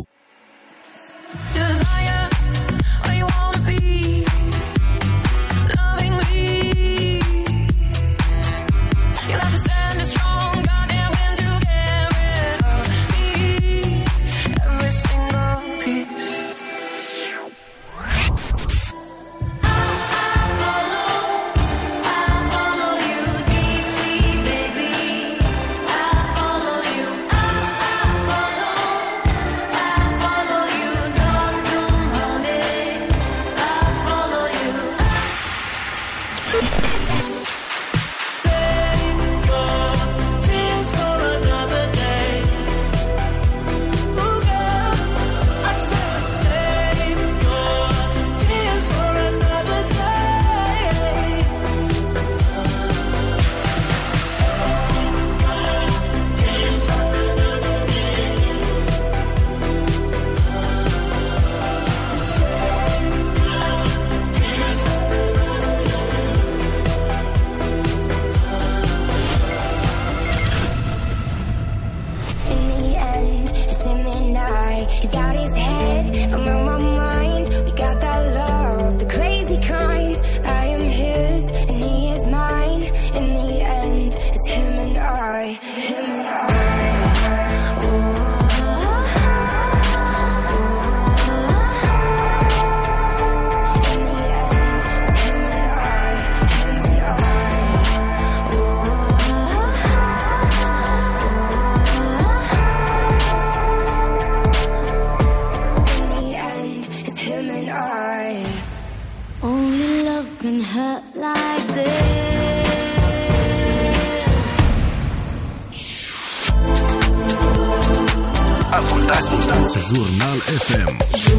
Ascultați Jurnal FM.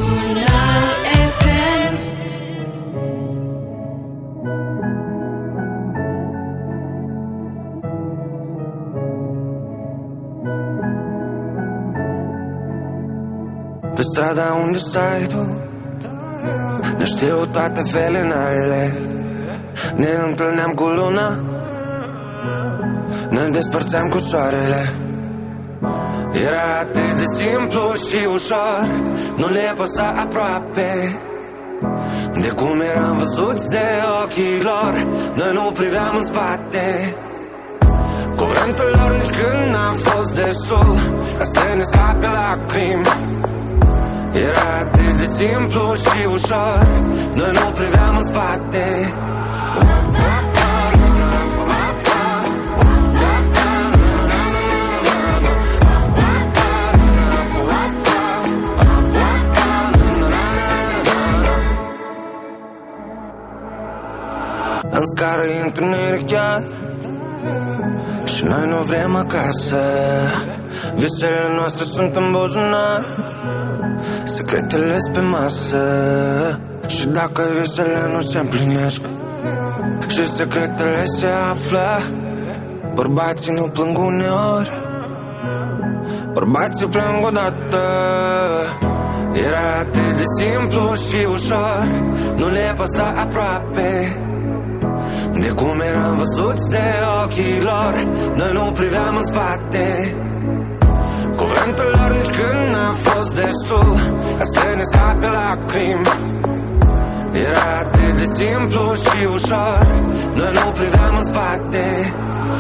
Jurnal FM. Pe strada unde stai tu ne știu toate felinarele. Ne întâlneam cu luna, ne despărțeam cu soarele. Era atât de simplu și ușor, nu le păsa aproape de cum eram văzuți de ochii lor. Noi nu priveam în spate cuvântul lor nici când n-am fost destul ca să ne scape lacrimi. Era atât de simplu și ușor, noi nu priveam în spate. În scară e întuneric chiar și noi nu vrem acasă. Visele noastre sunt în buzunar, secretele-s pe masă. Și dacă visele nu se împlinesc și secretele se află, bărbații nu plâng uneori, bărbații plâng odată. Era atât de simplu și ușor, nu le păsa aproape de cum eram văzuți de ochii lor. Noi nu priveam în spate cuvântul lor nici când n-am fost destul ca să ne scape lacrimi. Era atât de simplu și ușor, noi nu priveam în spate.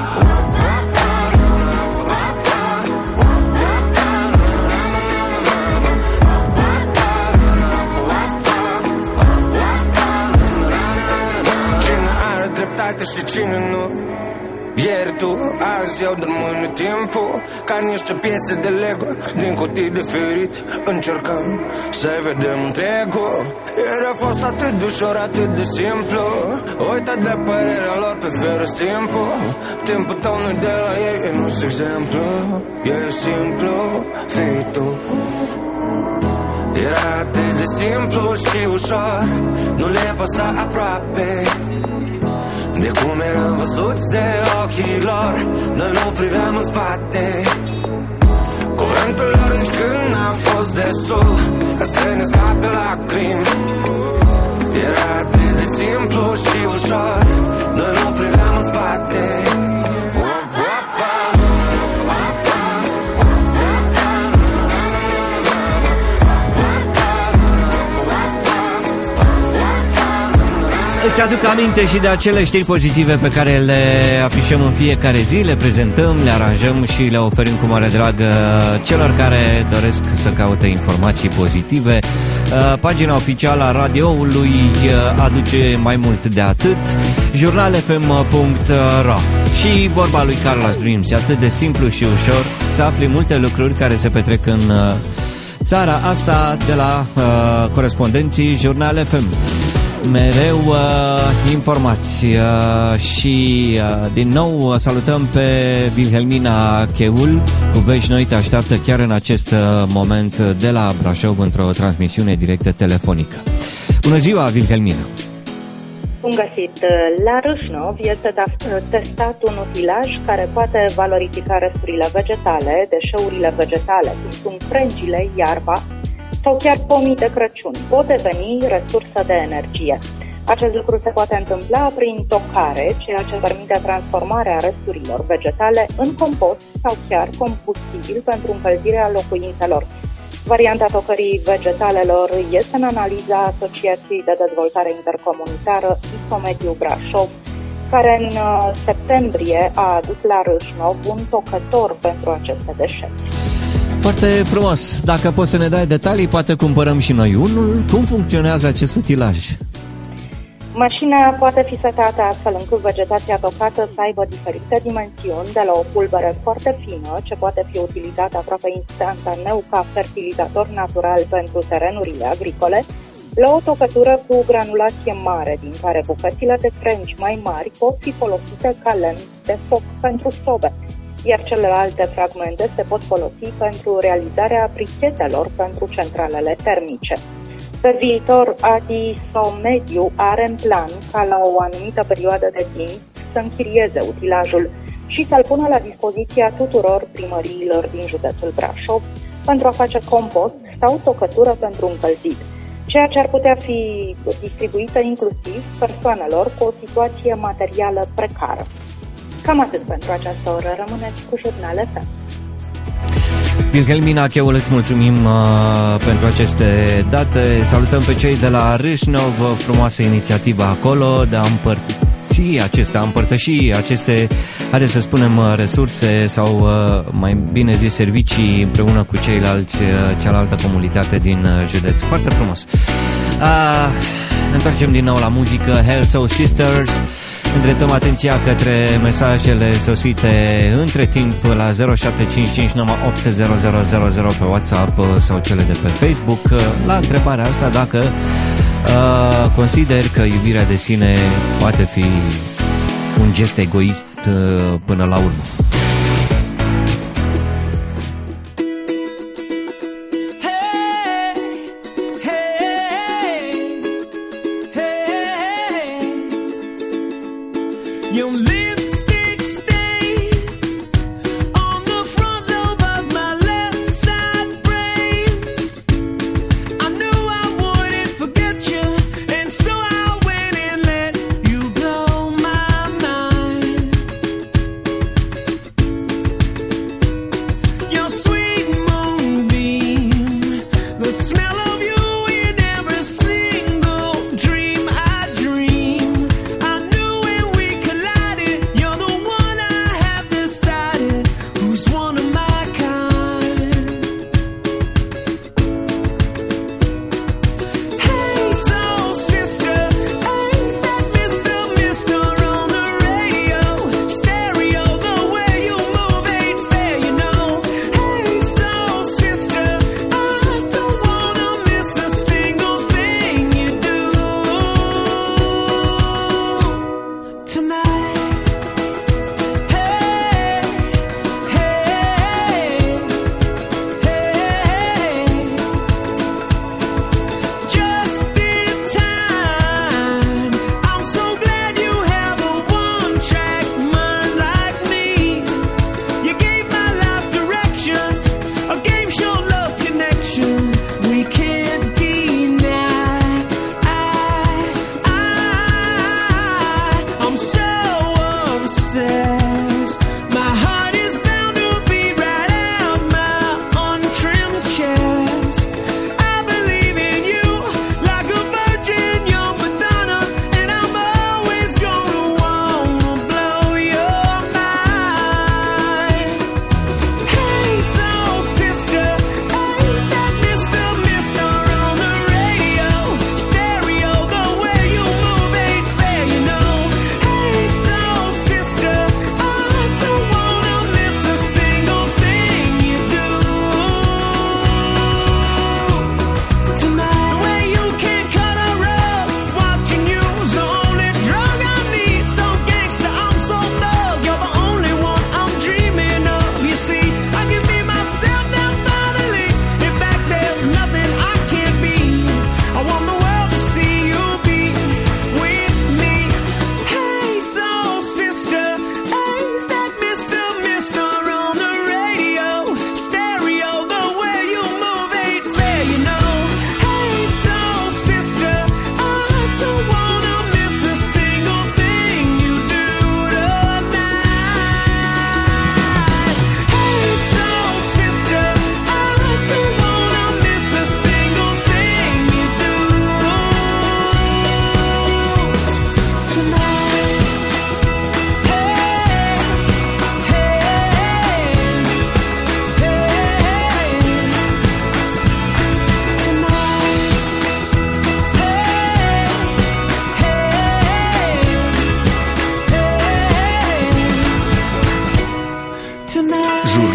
Și cine nu, ieri tu, azi eu rămâne timpul ca niște piese de Lego din cutii de ferit. Încercăm să vedem întregul. Ieri a fost atât de ușor, atât de simplu. Uită de părerea lor pe feră timpul. Timpul tău nu de la ei, e nu-s exemplu. E simplu, fii tu. Era atât de simplu și ușor, nu le păsa aproape de cum eram văzuți de ochii lor. Noi nu priveam în spate cuvântul lor nici când n-a fost destul ca să ne scape lacrimi. Era atât de simplu și ușor, noi nu priveam în spate. Îți aduc aminte și de acele știri pozitive pe care le afișăm în fiecare zi, le prezentăm, le aranjăm și le oferim cu mare drag celor care doresc să caute informații pozitive. Pagina oficială a radioului aduce mai mult de atât, jurnalfm.ro. Și vorba lui Carlos Dreams, e atât de simplu și ușor să afli multe lucruri care se petrec în țara asta de la corespondenții Jurnal FM. Mereu informați și din nou salutăm pe Wilhelmina Cheul. Cu vești noi te așteaptă chiar în acest moment de la Brașov într-o transmisiune directă telefonică. Bună ziua, Wilhelmina! Bun găsit! La Râșnov este testat un utilaj care poate valorifica resturile vegetale, deșeurile vegetale, cum sunt frengile, iarba sau chiar pomii de Crăciun. Pot deveni resursă de energie. Acest lucru se poate întâmpla prin tocare, ceea ce permite transformarea resturilor vegetale în compost sau chiar combustibil pentru încălzirea locuințelor. Varianta tocării vegetalelor este în analiza Asociației de Dezvoltare Intercomunitară ISOMediu Brașov, care în septembrie a adus la Râșnov un tocător pentru aceste deșeuri. Foarte frumos. Dacă poți să ne dai detalii, poate cumpărăm și noi unul. Cum funcționează acest utilaj? Mașina poate fi setată astfel încât vegetația tocată să aibă diferite dimensiuni, de la o pulbere foarte fină, ce poate fi utilizată aproape instantaneu ca fertilizator natural pentru terenurile agricole, la o tocătură cu granulație mare, din care bucățile de frengi mai mari pot fi folosite ca lemn de foc pentru sobe, iar celelalte fragmente se pot folosi pentru realizarea brichetelor pentru centralele termice. Pe viitor, ISOMediu are în plan ca la o anumită perioadă de timp să închirieze utilajul și să-l pună la dispoziția tuturor primăriilor din județul Brașov pentru a face compost sau tocătură pentru încălzit, ceea ce ar putea fi distribuită inclusiv persoanelor cu o situație materială precară. Cam atât pentru această oră. Rămâneți cu Jurnal FM. Wilhelmina Cheul, îți mulțumim pentru aceste date. Salutăm pe cei de la Râșnov, frumoasă inițiativă acolo de a împărtăși aceste, haideți să spunem, resurse sau mai bine zis servicii împreună cu cealaltă comunitate din județ. Foarte frumos. Ne întoarcem din nou la muzică. Hell Soul Sisters. Îndreptăm atenția către mesajele sosite între timp la 0755980000 pe WhatsApp sau cele de pe Facebook, la întrebarea asta dacă consider că iubirea de sine poate fi un gest egoist până la urmă.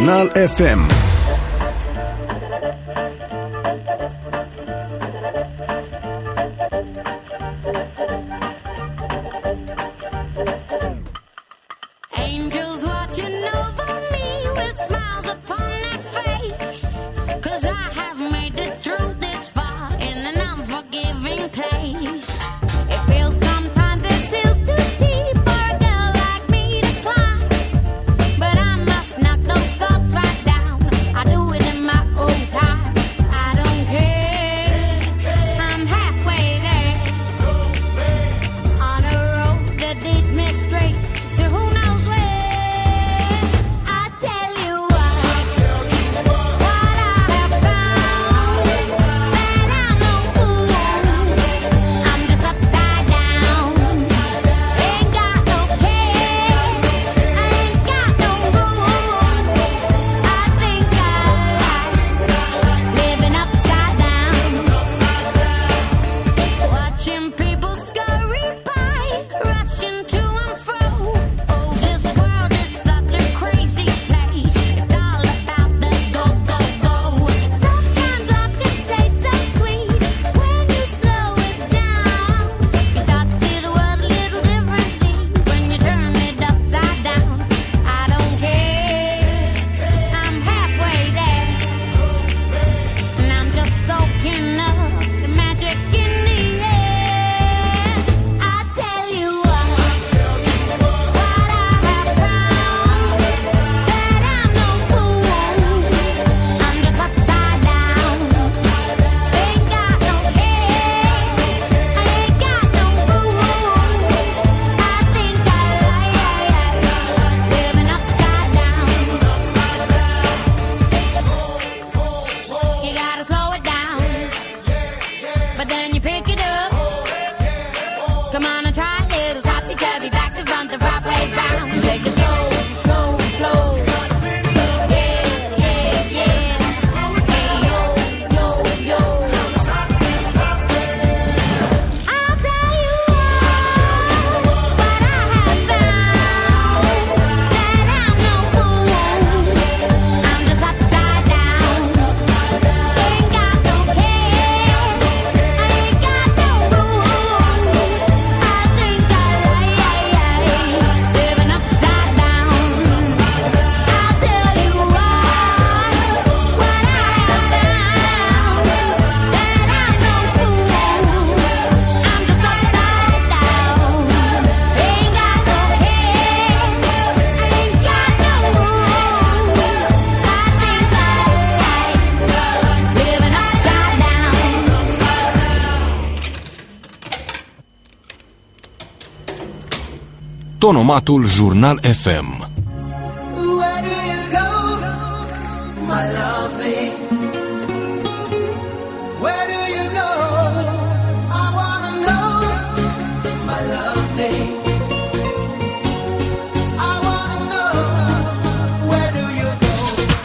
Jurnal FM. Angels watching over me with smiles upon their face, 'cause I have made it through this far in an unforgiving place. It feels sometimes this is too steep for a girl like me to climb, but I must knock those thoughts right down. I do it in my own time. I don't care, I'm halfway there, on a road that leads me straight to who knows where. I tell you what I have found, that I'm no fool. I'm just upside down, ain't got no care, I ain't got no rules. I think I like living upside down, watching people scurry by, rushing to and fro. Oh, this world is such a crazy place. It's all about the go, go, go. Sometimes life can taste so sweet when you slow it down. You start to see the world a little differently when you turn it upside down. I don't care, I'm halfway there, and I'm just soaking up the magic in the air. I tell you what I have found, that I'm no fool. I'm just upside down, ain't got no care, I ain't got no rules. I think I like living upside down. You gotta slow it down, but then you pick it up. Come on and try a little topsy-turvy, back to front, the right way round. Take it slow, slow, slow. Yeah, yeah, yeah. Hey, yo, yo, yo. I'll tell you what I have found, that I'm no fool. I'm just upside down, ain't got no care, I ain't got no rules. I think I like living upside down. I'll tell you what I have found, that I'm no fool. I'm just upside down, ain't got no care, I ain't got no rules. I think I like living upside down. Tonomatul Jurnal FM. Where do you go, my lovely? Where do you go? I wanna know, my lovely. I wanna know, where do you go?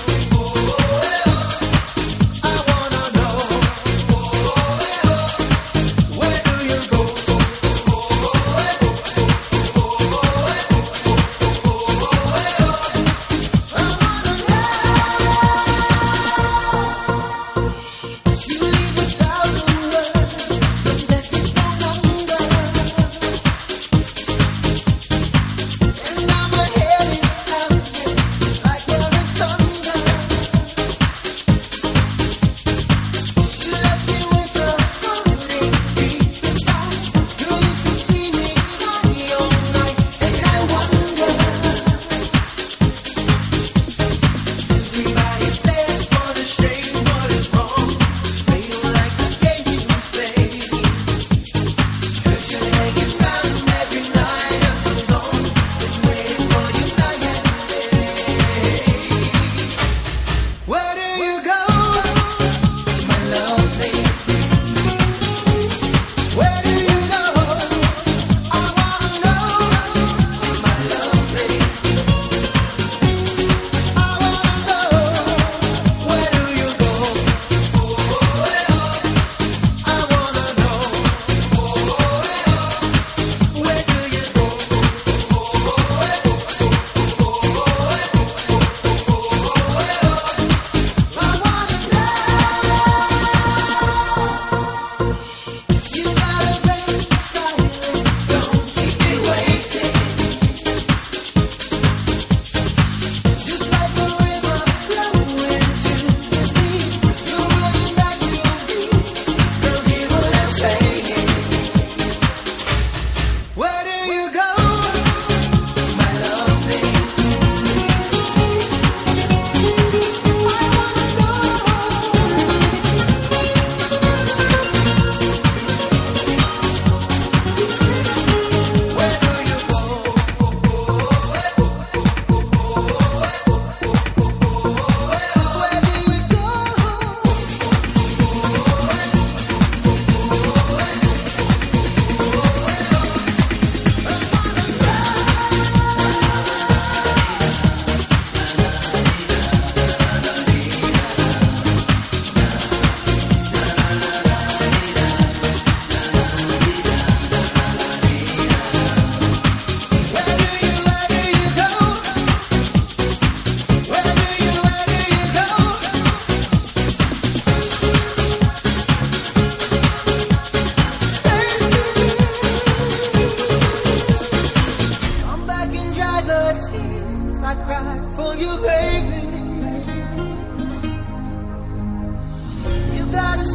I wanna know, where do you go? I wanna know.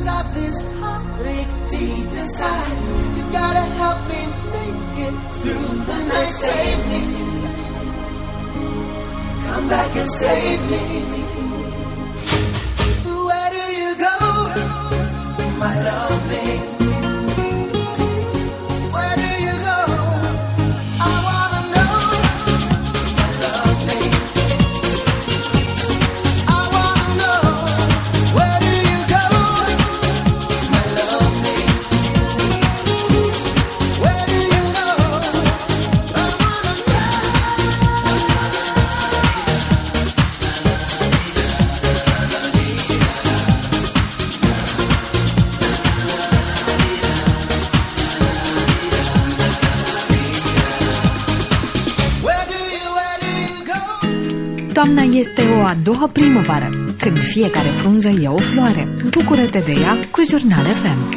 stop this heartache deep inside. You gotta help me make it through the night. Save me. Come back and save me. Where do you go, my lovely? Where do you go? I wanna know, my lovely. I wanna know, where do you go, my lovely? Where do you go? I wanna know. Toamna este o a doua primăvară, când fiecare frunză e o floare. Bucură-te de ea cu Jurnal FM.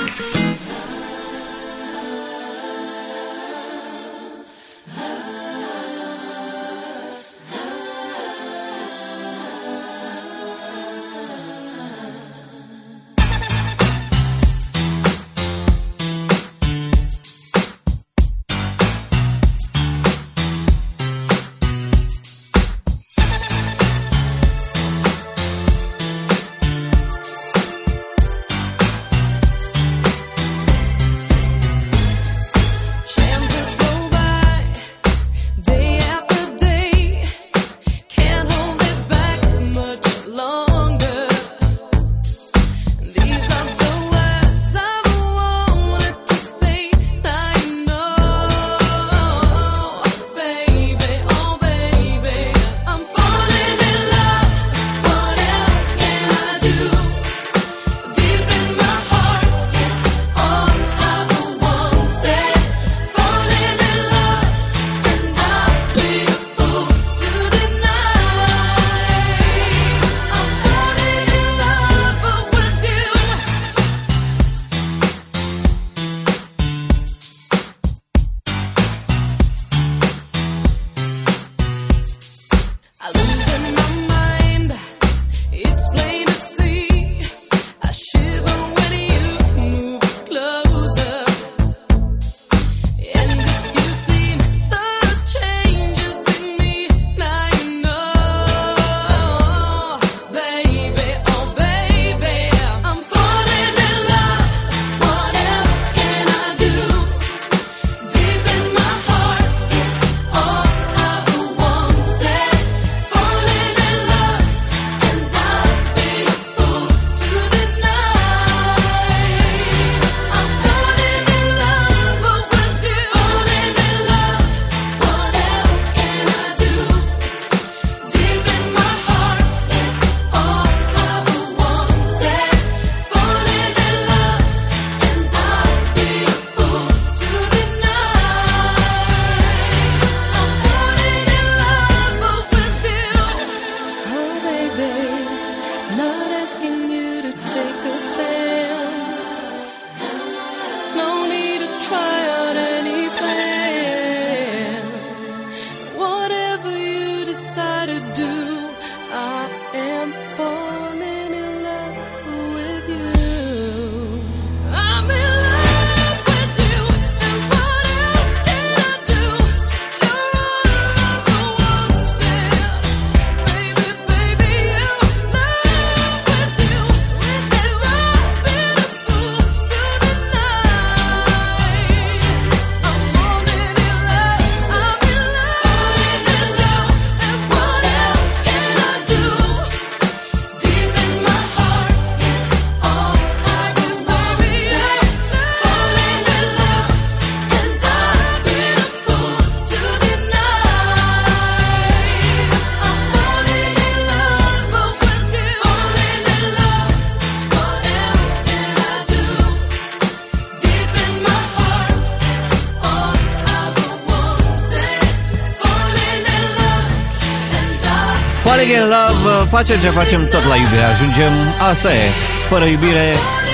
Falling in Love, facem ce facem tot la iubire, ajungem, asta e, fără iubire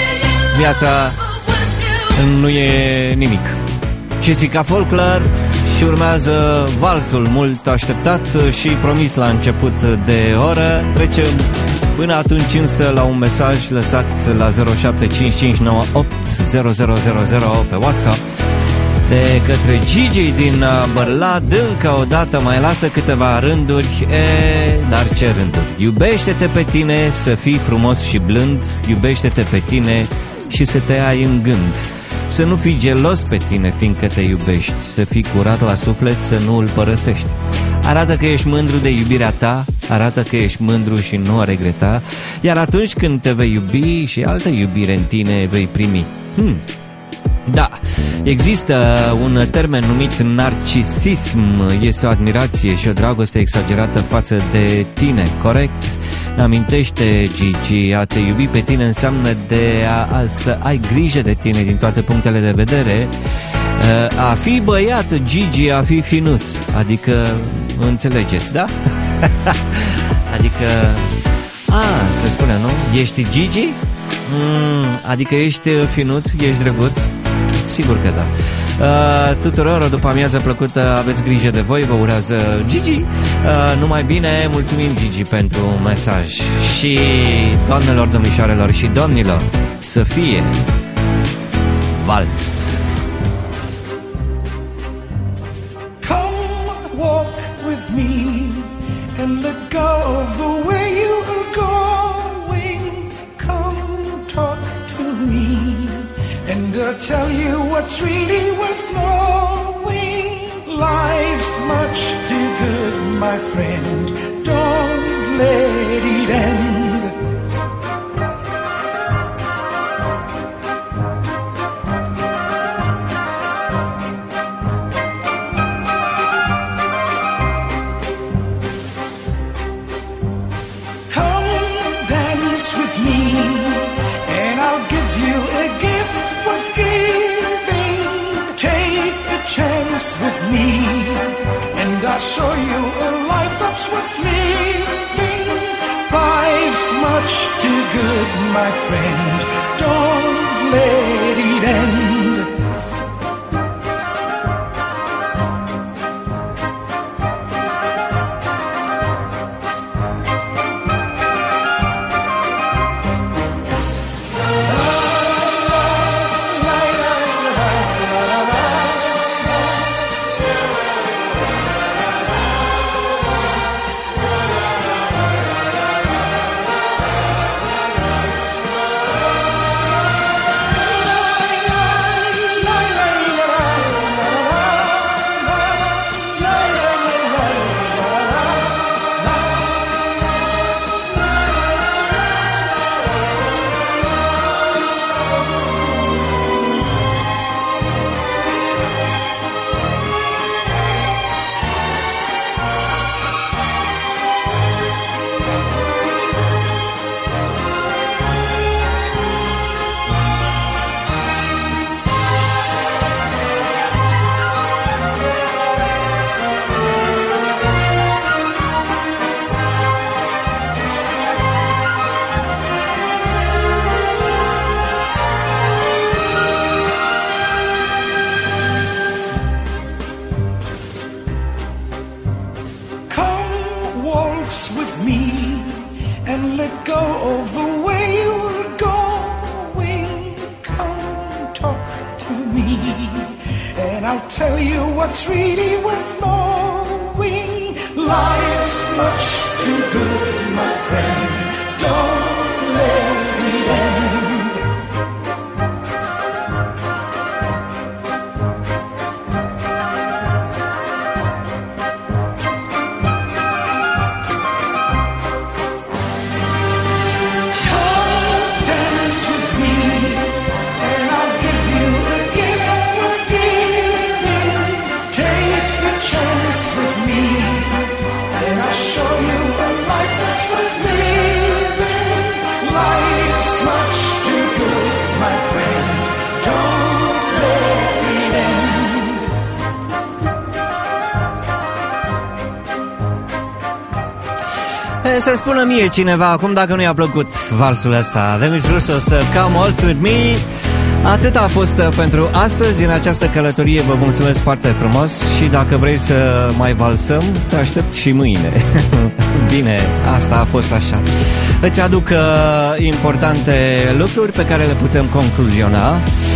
viața nu e nimic. Jessica Folkler și urmează valsul mult așteptat și promis la început de oră. Trecem Până atunci însă la un mesaj lăsat la 0755980000 pe WhatsApp de către Gigi din Bărlad. Încă o dată mai lasă câteva rânduri. Dar ce rânduri? Iubește-te pe tine, să fii frumos și blând. Iubește-te pe tine și să te ai în gând. Să nu fii gelos pe tine, fiindcă te iubești. Să fii curat la suflet, să nu îl părăsești. Arată că ești mândru de iubirea ta, arată că ești mândru și nu o regreta. Iar atunci când te vei iubi, și altă iubire în tine vei primi. Da, există un termen numit narcisism. Este o admirație și o dragoste exagerată față de tine, corect? Amintește, Gigi, a te iubi pe tine înseamnă să ai grijă de tine din toate punctele de vedere. A fi băiat, Gigi, a fi finuț. Adică, înțelegeți, da? Adică, se spune, nu? Ești Gigi? Adică ești finuț, ești drăguț? Sigur că da. Tuturor o după amiază plăcută, aveți grijă de voi, vă urează Gigi. Numai bine, mulțumim Gigi pentru mesaj. Și doamnelor, domnișoarelor și domnilor, să fie vals. Come walk with me and let go of the way you are going. Come talk to me and I'll tell you what's really worth knowing. Life's much too good, my friend. Don't let it end. Come dance with me and I'll give you a gift worth giving. Take a chance with me and I'll show you a life that's worth living. Life's much too good, my friend. Don't let it end. Tell you what's really worth knowing. Life's much too good, my friend. Don't let it end. Come dance with me and I'll give you a gift worth giving. Take a chance with me and I'll show you a life that's worth living. Life's much too good, my friend. Don't let it end. Să spună mie cineva acum dacă nu i-a plăcut valsul ăsta. Demis Russo, să Come Waltz With Me. Atât a fost pentru astăzi în această călătorie. Vă mulțumesc foarte frumos și dacă vrei să mai valsăm, te aștept și mâine. Bine, asta a fost așa. îți aduc importante lucruri pe care le putem concluziona.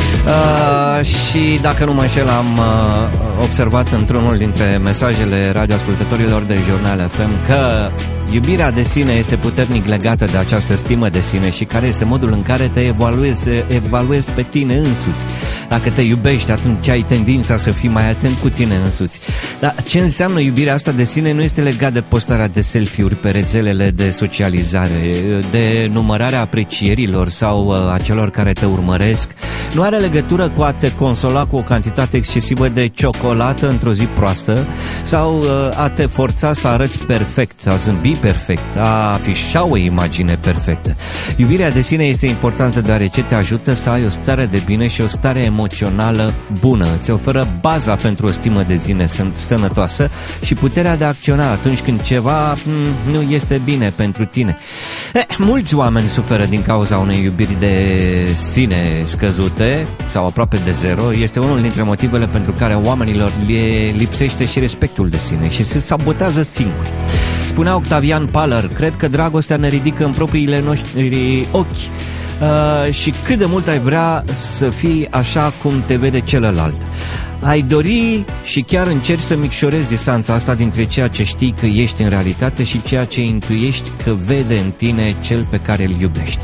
Și dacă nu mă înșel, am observat într-unul dintre mesajele radioascultătorilor de Jurnal FM că iubirea de sine este puternic legată de această stimă de sine și care este modul în care te evaluezi pe tine însuți. Dacă te iubești, atunci ai tendința să fii mai atent cu tine însuți. Dar ce înseamnă iubirea asta de sine nu este legat de postarea de selfie-uri pe rețelele de socializare, de numărarea aprecierilor sau a celor care te urmăresc. Nu are legătură cu a te consola cu o cantitate excesivă de ciocolată într-o zi proastă sau a te forța să arăți perfect, a zâmbi perfect, a afișa o imagine perfectă. Iubirea de sine este importantă deoarece te ajută să ai o stare de bine și o stare emoțională bună. Îți oferă baza pentru o stimă de sine sănătoasă și puterea de a acționa atunci când ceva nu este bine pentru tine. Mulți oameni suferă din cauza unei iubiri de sine scăzute sau aproape de zero. Este unul dintre motivele pentru care oamenilor le lipsește și respectul de sine și se sabotează singuri. Spunea Octavian Paler, cred că dragostea ne ridică în propriile noștri ochi și cât de mult ai vrea să fii așa cum te vede celălalt. Ai dori și chiar încerci să micșorezi distanța asta dintre ceea ce știi că ești în realitate și ceea ce intuiești că vede în tine cel pe care îl iubești.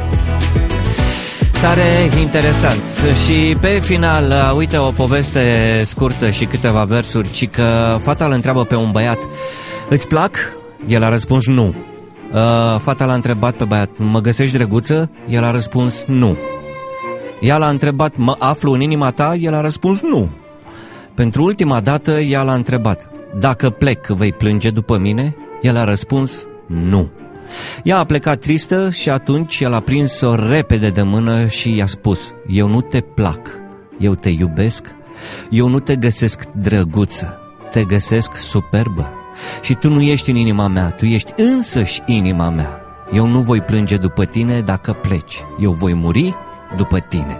Tare interesant. Și pe final, uite o poveste scurtă și câteva versuri, ci că fata îl întreabă pe un băiat, îți plac? El a răspuns nu. Fata l-a întrebat pe băiat, mă găsești drăguță? El a răspuns nu. Ea l-a întrebat, mă aflu în inima ta? El a răspuns nu. Pentru ultima dată ea l-a întrebat, dacă plec vei plânge după mine? El a răspuns nu. Ea a plecat tristă și atunci el a prins-o repede de mână și i-a spus, eu nu te plac, eu te iubesc, eu nu te găsesc drăguță, te găsesc superbă. Și tu nu ești în inima mea, tu ești însăși inima mea. Eu nu voi plânge după tine dacă pleci, eu voi muri după tine.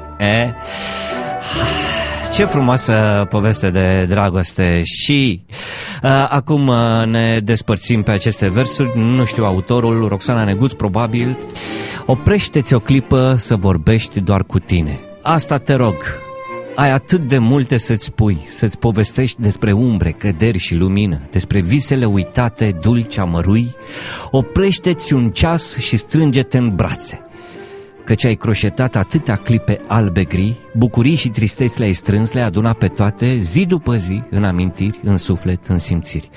Ce frumoasă poveste de dragoste. Și acum ne despărțim pe aceste versuri. Nu știu autorul, Roxana Neguț probabil. Oprește-ți o clipă să vorbești doar cu tine. Asta te rog. Ai atât de multe să-ți spui, să-ți povestești despre umbre, căderi și lumină, despre visele uitate, dulci amărui. Oprește-ți un ceas și strânge-te în brațe, căci ai croșetat atâtea clipe albe-gri, bucurii și tristeți le-ai strâns, le-ai adunat pe toate, zi după zi, în amintiri, în suflet, în simțiri.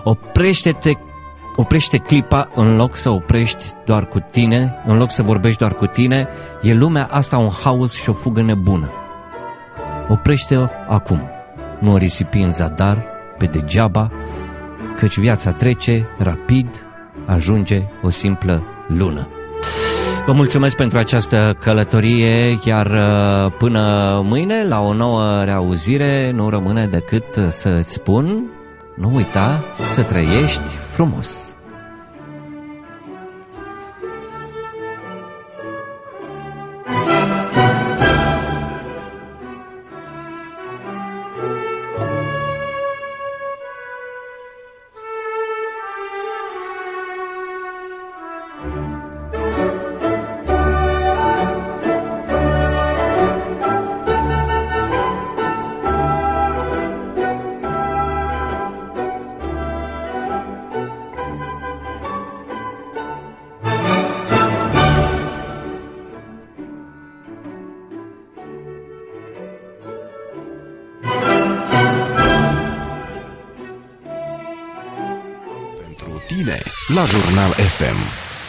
Oprește clipa în loc să oprești doar cu tine, în loc să vorbești doar cu tine, e lumea asta un haos și o fugă nebună. Oprește-o acum, nu o risipi în zadar, pe degeaba, căci viața trece rapid, ajunge o simplă lună. Vă mulțumesc pentru această călătorie, iar până mâine, la o nouă reauzire, nu rămâne decât să-ți spun, nu uita să trăiești frumos. La Jurnal FM.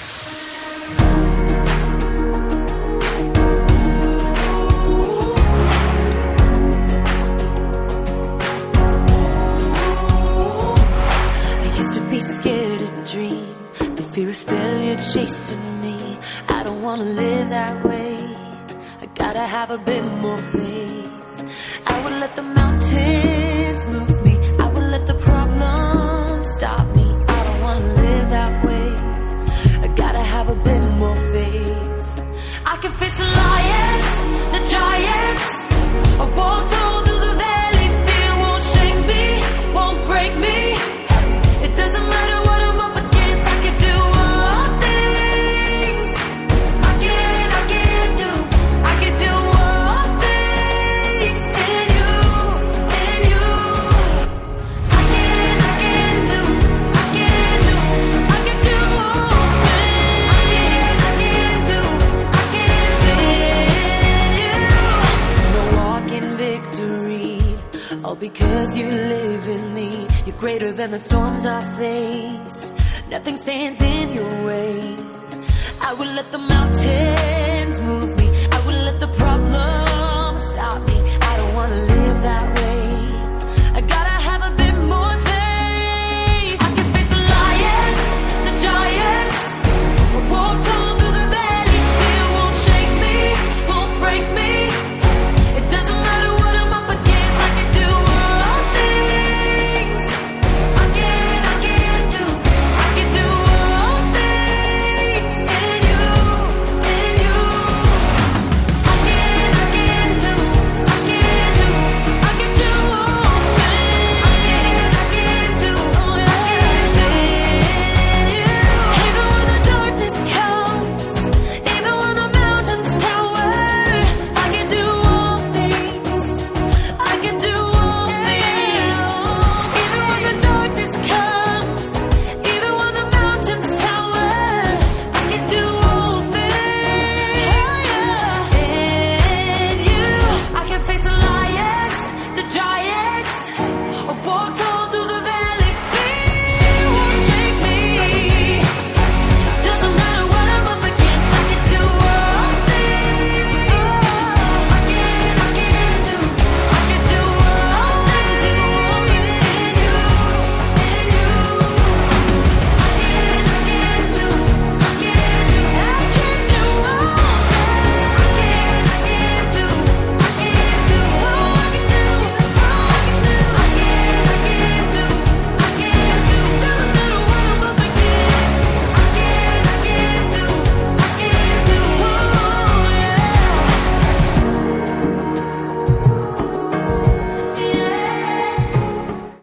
I used to be scared to dream, the fear of failure chasing me. I don't wanna live that way. I gotta have a bit more faith. I would let the mountains move me. I would let the problems stop me. That way, I gotta have a bit more faith. I can face the lions, the giants. I walk through the valley, fear won't shake me, won't break me. It doesn't matter what I'm up against, I can do all things All because you live in me. You're greater than the storms I face. Nothing stands in your way. I will let the mountains